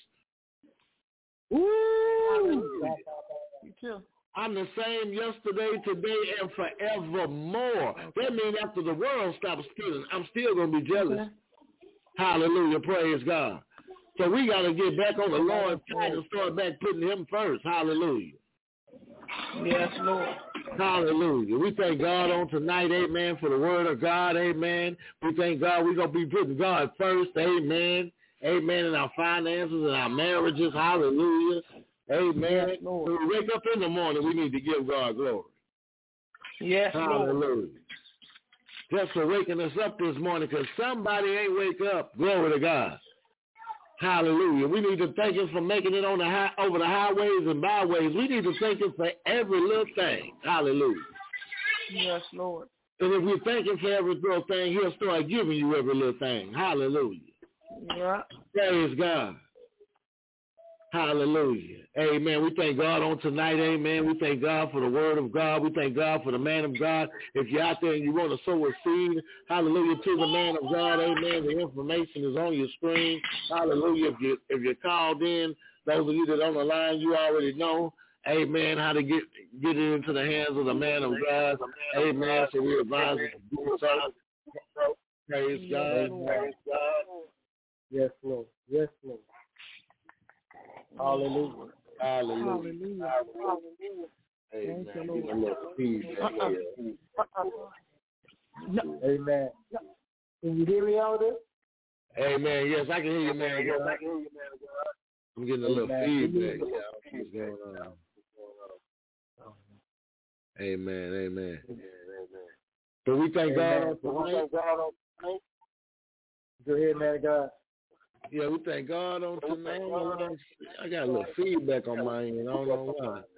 Woo! You too. I'm the same yesterday, today, and forevermore. That means after the world stops spinning, I'm still going to be jealous. Okay. Hallelujah. Praise God. So we got to get back on the Lord's side and start back putting him first. Hallelujah. Yes, Lord. Hallelujah. We thank God on tonight, amen, for the word of God, amen. We thank God we're going to be putting God first, amen. Amen, in our finances and our marriages. Hallelujah. Amen. Yes, Lord. When we wake up in the morning, we need to give God glory. Yes, Hallelujah. Lord. Just for waking us up this morning, because somebody ain't wake up. Glory to God. Hallelujah. We need to thank him for making it on the high, over the highways and byways. We need to thank him for every little thing. Hallelujah. Yes, Lord. And if we thank him for every little thing, he'll start giving you every little thing. Hallelujah. Yeah. Praise God. Hallelujah. Amen. We thank God on tonight. Amen. We thank God for the word of God. We thank God for the man of God. If you're out there and you want to sow a seed, hallelujah, to the man of God. Amen. The information is on your screen. Hallelujah. If you if you're called in, those of you that are on the line, you already know. Amen. How to get get it into the hands of the man of God. Amen. So we advise you to do so. Praise God. Praise God. Yes, Lord. Yes, Lord. Hallelujah. Hallelujah. Hallelujah. Amen. Thank you, Give a little feed back here. No. Amen. Can you hear me, Elder? Amen. Yes, I can hear you, man. Yes, I can hear you, man. I'm getting a little Amen. feedback. Yeah, what's going on? Amen. Amen. So we thank God on tonight. Go ahead, man of God. Yeah, we thank God on tonight. I got a little feedback on my end. I don't know why. Let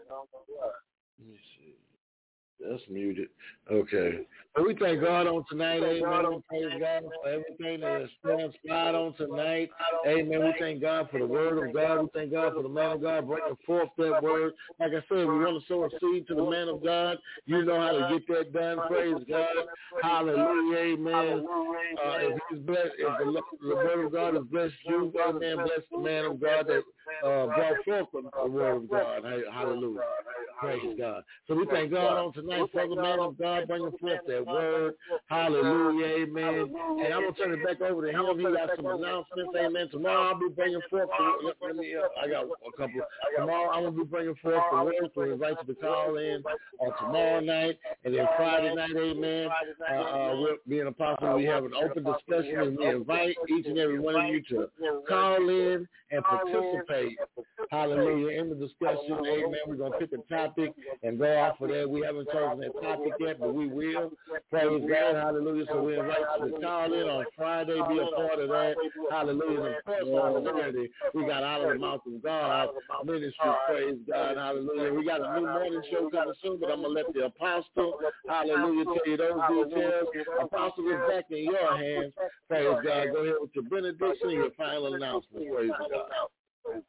me see. That's muted. Okay. So we thank God on tonight. Amen. Praise God for everything that has transpired on tonight. Amen. We thank God for the word of God. We thank God for the man of God bringing forth that word. Like I said, we want to sow a seed to the man of God. You know how to get that done. Praise God. Hallelujah. Amen. Uh, if he's blessed, if the, the word of God has blessed you, amen, bless the man of God that uh, brought forth the, the word of God. Hallelujah. Praise God. So we thank God on tonight for the man of God bringing forth that word. Hallelujah. Amen. And I'm going to turn it back over to him. He got some announcements. Amen. Tomorrow I'll be bringing forth, the, let me, uh, I got a couple. Tomorrow I'm going to be bringing forth the word to invite you to call in on tomorrow night. And then Friday night, amen, uh, uh, we'll be in Apostle. We have an open discussion and we invite each and every one of you to call in and participate. Hallelujah. In the discussion, amen. We're going to pick a topic and go off of that. We haven't chosen that topic yet, but we will. Praise God. Hallelujah. So we invite you to call in on Friday, be a part of that. Hallelujah. And of course, on Saturday, we got Out of the Mouth of God ministry. Praise God. Hallelujah. We got a new morning show coming soon, but I'm going to let the apostle, hallelujah, tell you those details. Apostle is back in your hands. Praise God. Go ahead with your benediction and your final announcement. Praise God.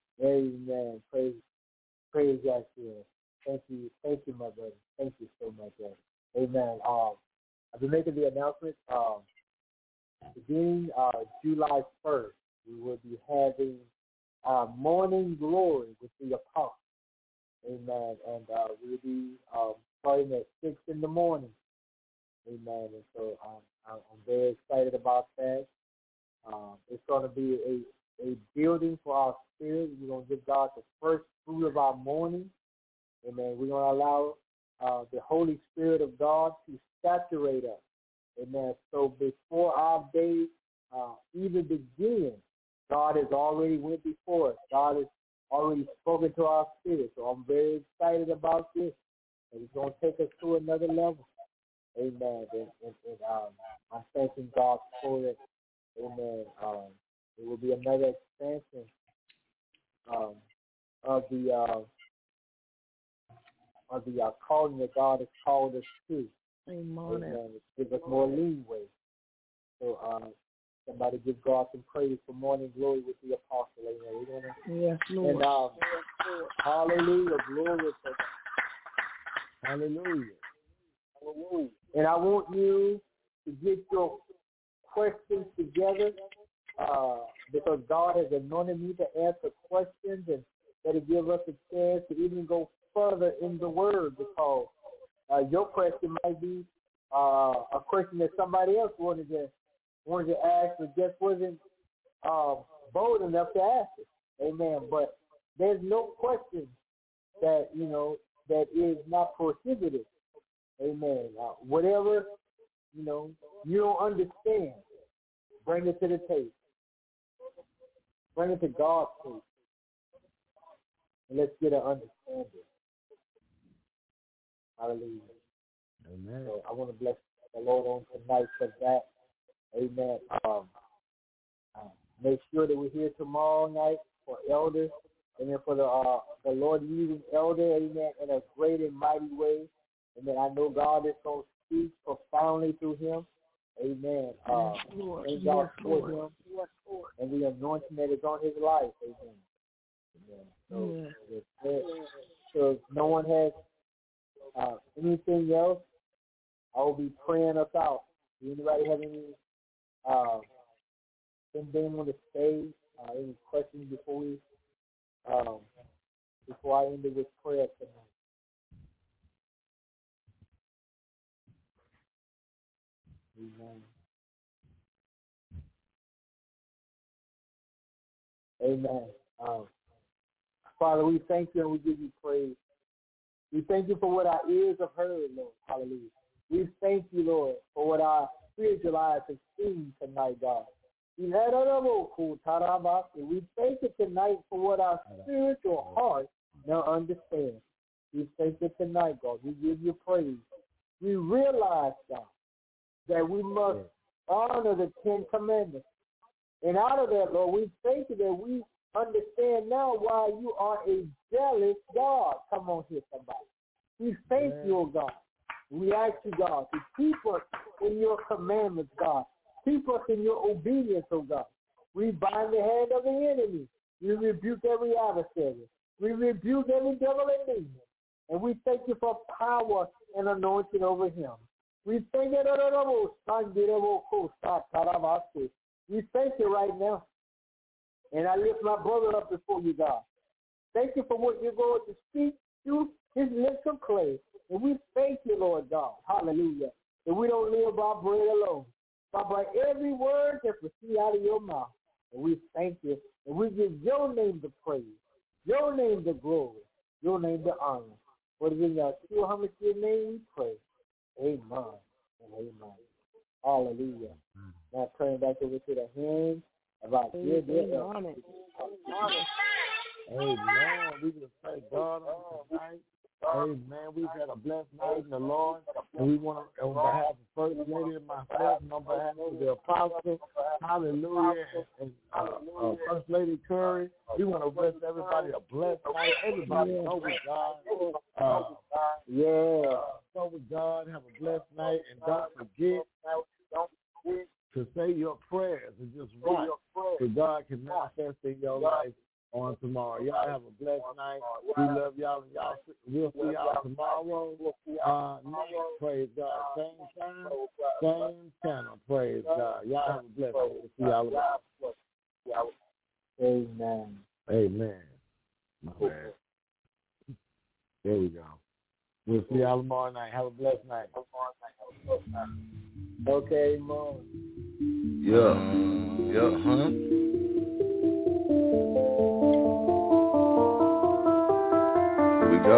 Amen. Praise, praise God. Thank you. Thank you, my brother. Thank you so much, brother. Amen. Um, I've been making the announcement. Um, beginning uh, July first, we will be having uh, Morning Glory with the Apostle. Amen. And uh, we'll be um, starting at six in the morning. Amen. And so um, I'm very excited about that. Um, it's going to be a, a building for our spirit. We're going to give God the first fruit of our morning. Amen. We're going to allow uh, the Holy Spirit of God to saturate us. Amen. So before our day uh, even begins, God has already went before us. God has already spoken to our spirit. So I'm very excited about this. And it's going to take us to another level. Amen. And, and, and um, I'm thanking God for it. Amen. Um, it will be another expansion um, of the uh, of the uh, calling that God has called us to. Amen. Amen. Give us more leeway. So uh, somebody give God some praise for morning glory with the apostle. Amen. We're gonna, yes, Lord. And um, hallelujah, glory to God. Hallelujah. Hallelujah. And I want you to get your questions together uh, because God has anointed me to answer questions and that it give us a chance to even go further in the word because uh, your question might be uh, a question that somebody else wanted to wanted to ask but just wasn't uh, bold enough to ask it. Amen. But there's no question that, you know, that is not prohibited. Amen. Uh, whatever, you know, you don't understand, bring it to the table. Bring it to God's table. And let's get an understanding. Hallelujah. Amen. So I want to bless the Lord on tonight for that. Amen. Um, uh, make sure that we're here tomorrow night for elders. Amen. For the uh, the Lord using elder, amen, in a great and mighty way. Amen. I know God is going to speak profoundly through him. Amen. Uh, thank God for him and the anointing that is on his life. Amen. Yeah. So, yeah. So if no one has uh, anything else, I will be praying us out. Do anybody have any uh, anything on the stage? Uh, any questions before we um, before I end it with prayer tonight? Amen. Amen. Um, Father, we thank you and we give you praise. We thank you for what our ears have heard, Lord. Hallelujah. We thank you, Lord, for what our spiritual eyes have seen tonight, God. We thank you tonight for what our spiritual heart now understands. We thank you tonight, God. We give you praise. We realize, God, that we must honor the Ten Commandments. And out of that, Lord, we thank you that we understand now why you are a jealous God. Come on here, somebody. We thank yeah. you, oh God. We ask you, God, to keep us in your commandments, God. Keep us in your obedience, oh God. We bind the hand of the enemy. We rebuke every adversary. We rebuke every devil and demon. And we thank you for power and anointing over him. We thank you. We thank you right now. And I lift my brother up before you, God. Thank you for what you're going to speak through his lips of clay. And we thank you, Lord God. Hallelujah. That we don't live by bread alone, but by every word that proceeds out of your mouth. And we thank you. And we give your name the praise, your name the glory, your name the honor. For it is in your true humble name we pray. Amen and amen. Hallelujah. Mm. Now turning back over to the hands of our dear, dear Amen. Amen. We just thank God on tonight. Amen. We've had a blessed night in the Lord. And we want to, on behalf of First Lady and myself, and on behalf of the Apostle, hallelujah, and uh, uh, First Lady Curry, we want to wish everybody a blessed night. Everybody know with God. Uh, yeah. Go with God. Have a blessed night. And don't forget to say your prayers and just watch so God can manifest in your life on tomorrow. Y'all have a blessed night. We love y'all, and y'all we'll see y'all tomorrow. Uh, next, praise God. Same time, same channel. Praise God. Y'all have a blessed night. We'll see y'all tomorrow. Amen. Amen. My man. There we go. We'll see y'all tomorrow night. Have a blessed night. Okay, Mom. Yeah. Yeah, huh? Go.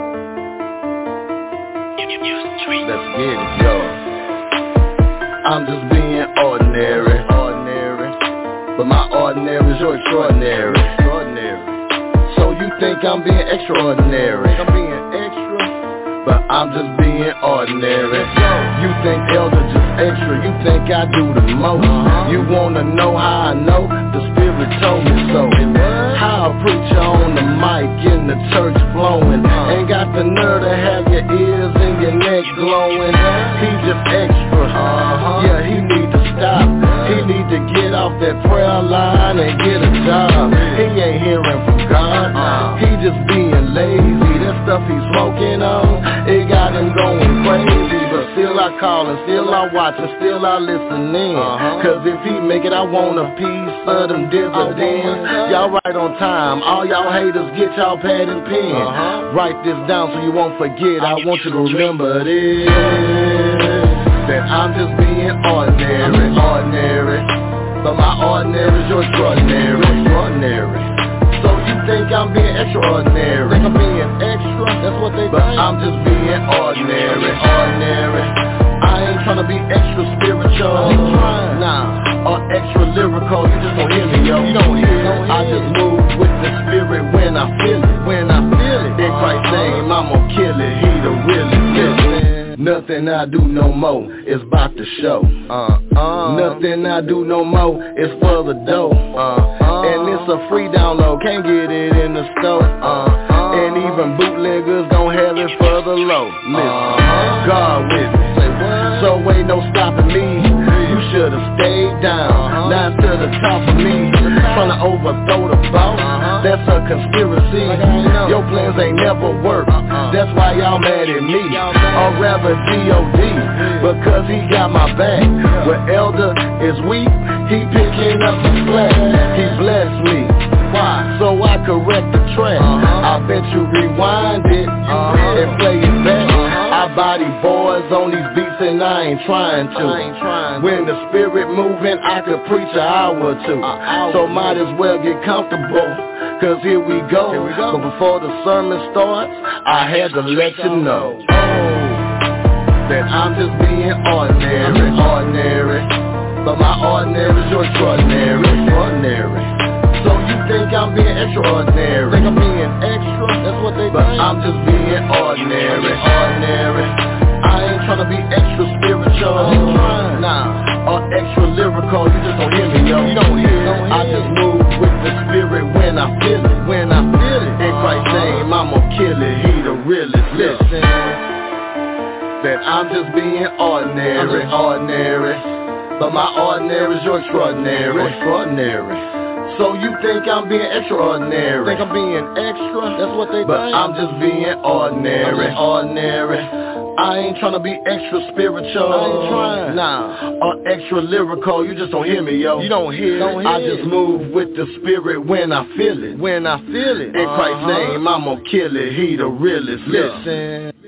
Let's get it, yo. I'm just being ordinary, ordinary, but my ordinary is your extraordinary, extraordinary. So you think I'm being extraordinary? I'm being extra, but I'm just being ordinary. You think elder just extra? You think I do the most? Uh-huh. You wanna know how I know? The Spirit told me so. How a preacher on the mic in the church flowing, ain't got the nerve to have your ears and your neck glowing. He just extra, uh-huh. Yeah, he need to stop. He need to get off that prayer line and get a job. He ain't hearing from God, he just being lazy. That stuff he's smoking on, it got him going crazy. But still I call and still I watch and still I listen in. Cause if he make it, I want a piece of them dividends. Y'all right on time, all y'all haters get y'all pad and pen. Uh-huh. Write this down so you won't forget. I want you to remember this, that I'm just being ordinary, ordinary, but my ordinary is your extraordinary, extraordinary. So you think I'm being extraordinary? Think I'm being extra? That's what they but think. I'm just being ordinary, ordinary. I ain't tryna be extra spiritual, nah, or extra lyrical. You just don't hear me, yo. You don't hear me. I just move with the Spirit when I feel it. When I feel it, in Christ's name, I'm gonna kill it. He the realest, listen. Nothing I do no more is about the show. Uh, uh, Nothing I do no more is for the dough. Uh, uh, and it's a free download, can't get it in the store. Uh, uh, and even bootleggers don't have it for the low. Listen, uh, God with me. So ain't no stopping me. You should've stayed down, uh-huh. Not to the top of me, trying to overthrow the boss. Uh-huh. That's a conspiracy. Your plans ain't never worked. That's why y'all mad at me, or rather G O D, because he got my back. Where Elder is weak, he picking up the slack. He blessed me, why? So I correct the track. I bet you rewind it and play it back. I body boys on these beats and I ain't trying to. When the spirit moving, I could preach an hour or two. So might as well get comfortable, cause here we go. But before the sermon starts, I had to let you know that I'm just being ordinary, ordinary. But my ordinary is your extraordinary, extraordinary. So you think I'm being extraordinary? Think I'm being extra? That's what they but think. But I'm just being ordinary, ordinary. I ain't tryna be extra spiritual, nah, or extra lyrical. You just don't hear me, yo. You don't hear it. I just move with the spirit when I feel it, when I feel it. In Christ's name, I'ma kill it. He the realest. Listen, that I'm just being ordinary, ordinary. But my ordinary is your extraordinary, extraordinary. So you think I'm being extraordinary? Think I'm being extra? That's what they but think. But I'm just being ordinary, ordinary. I ain't tryna be extra spiritual. I ain't trying. Nah, or extra lyrical. You just don't hear me, yo. You don't hear it. I just move with the spirit when I feel it. When I feel it. In uh-huh. Christ's name, I'ma kill it. He the realest. Listen.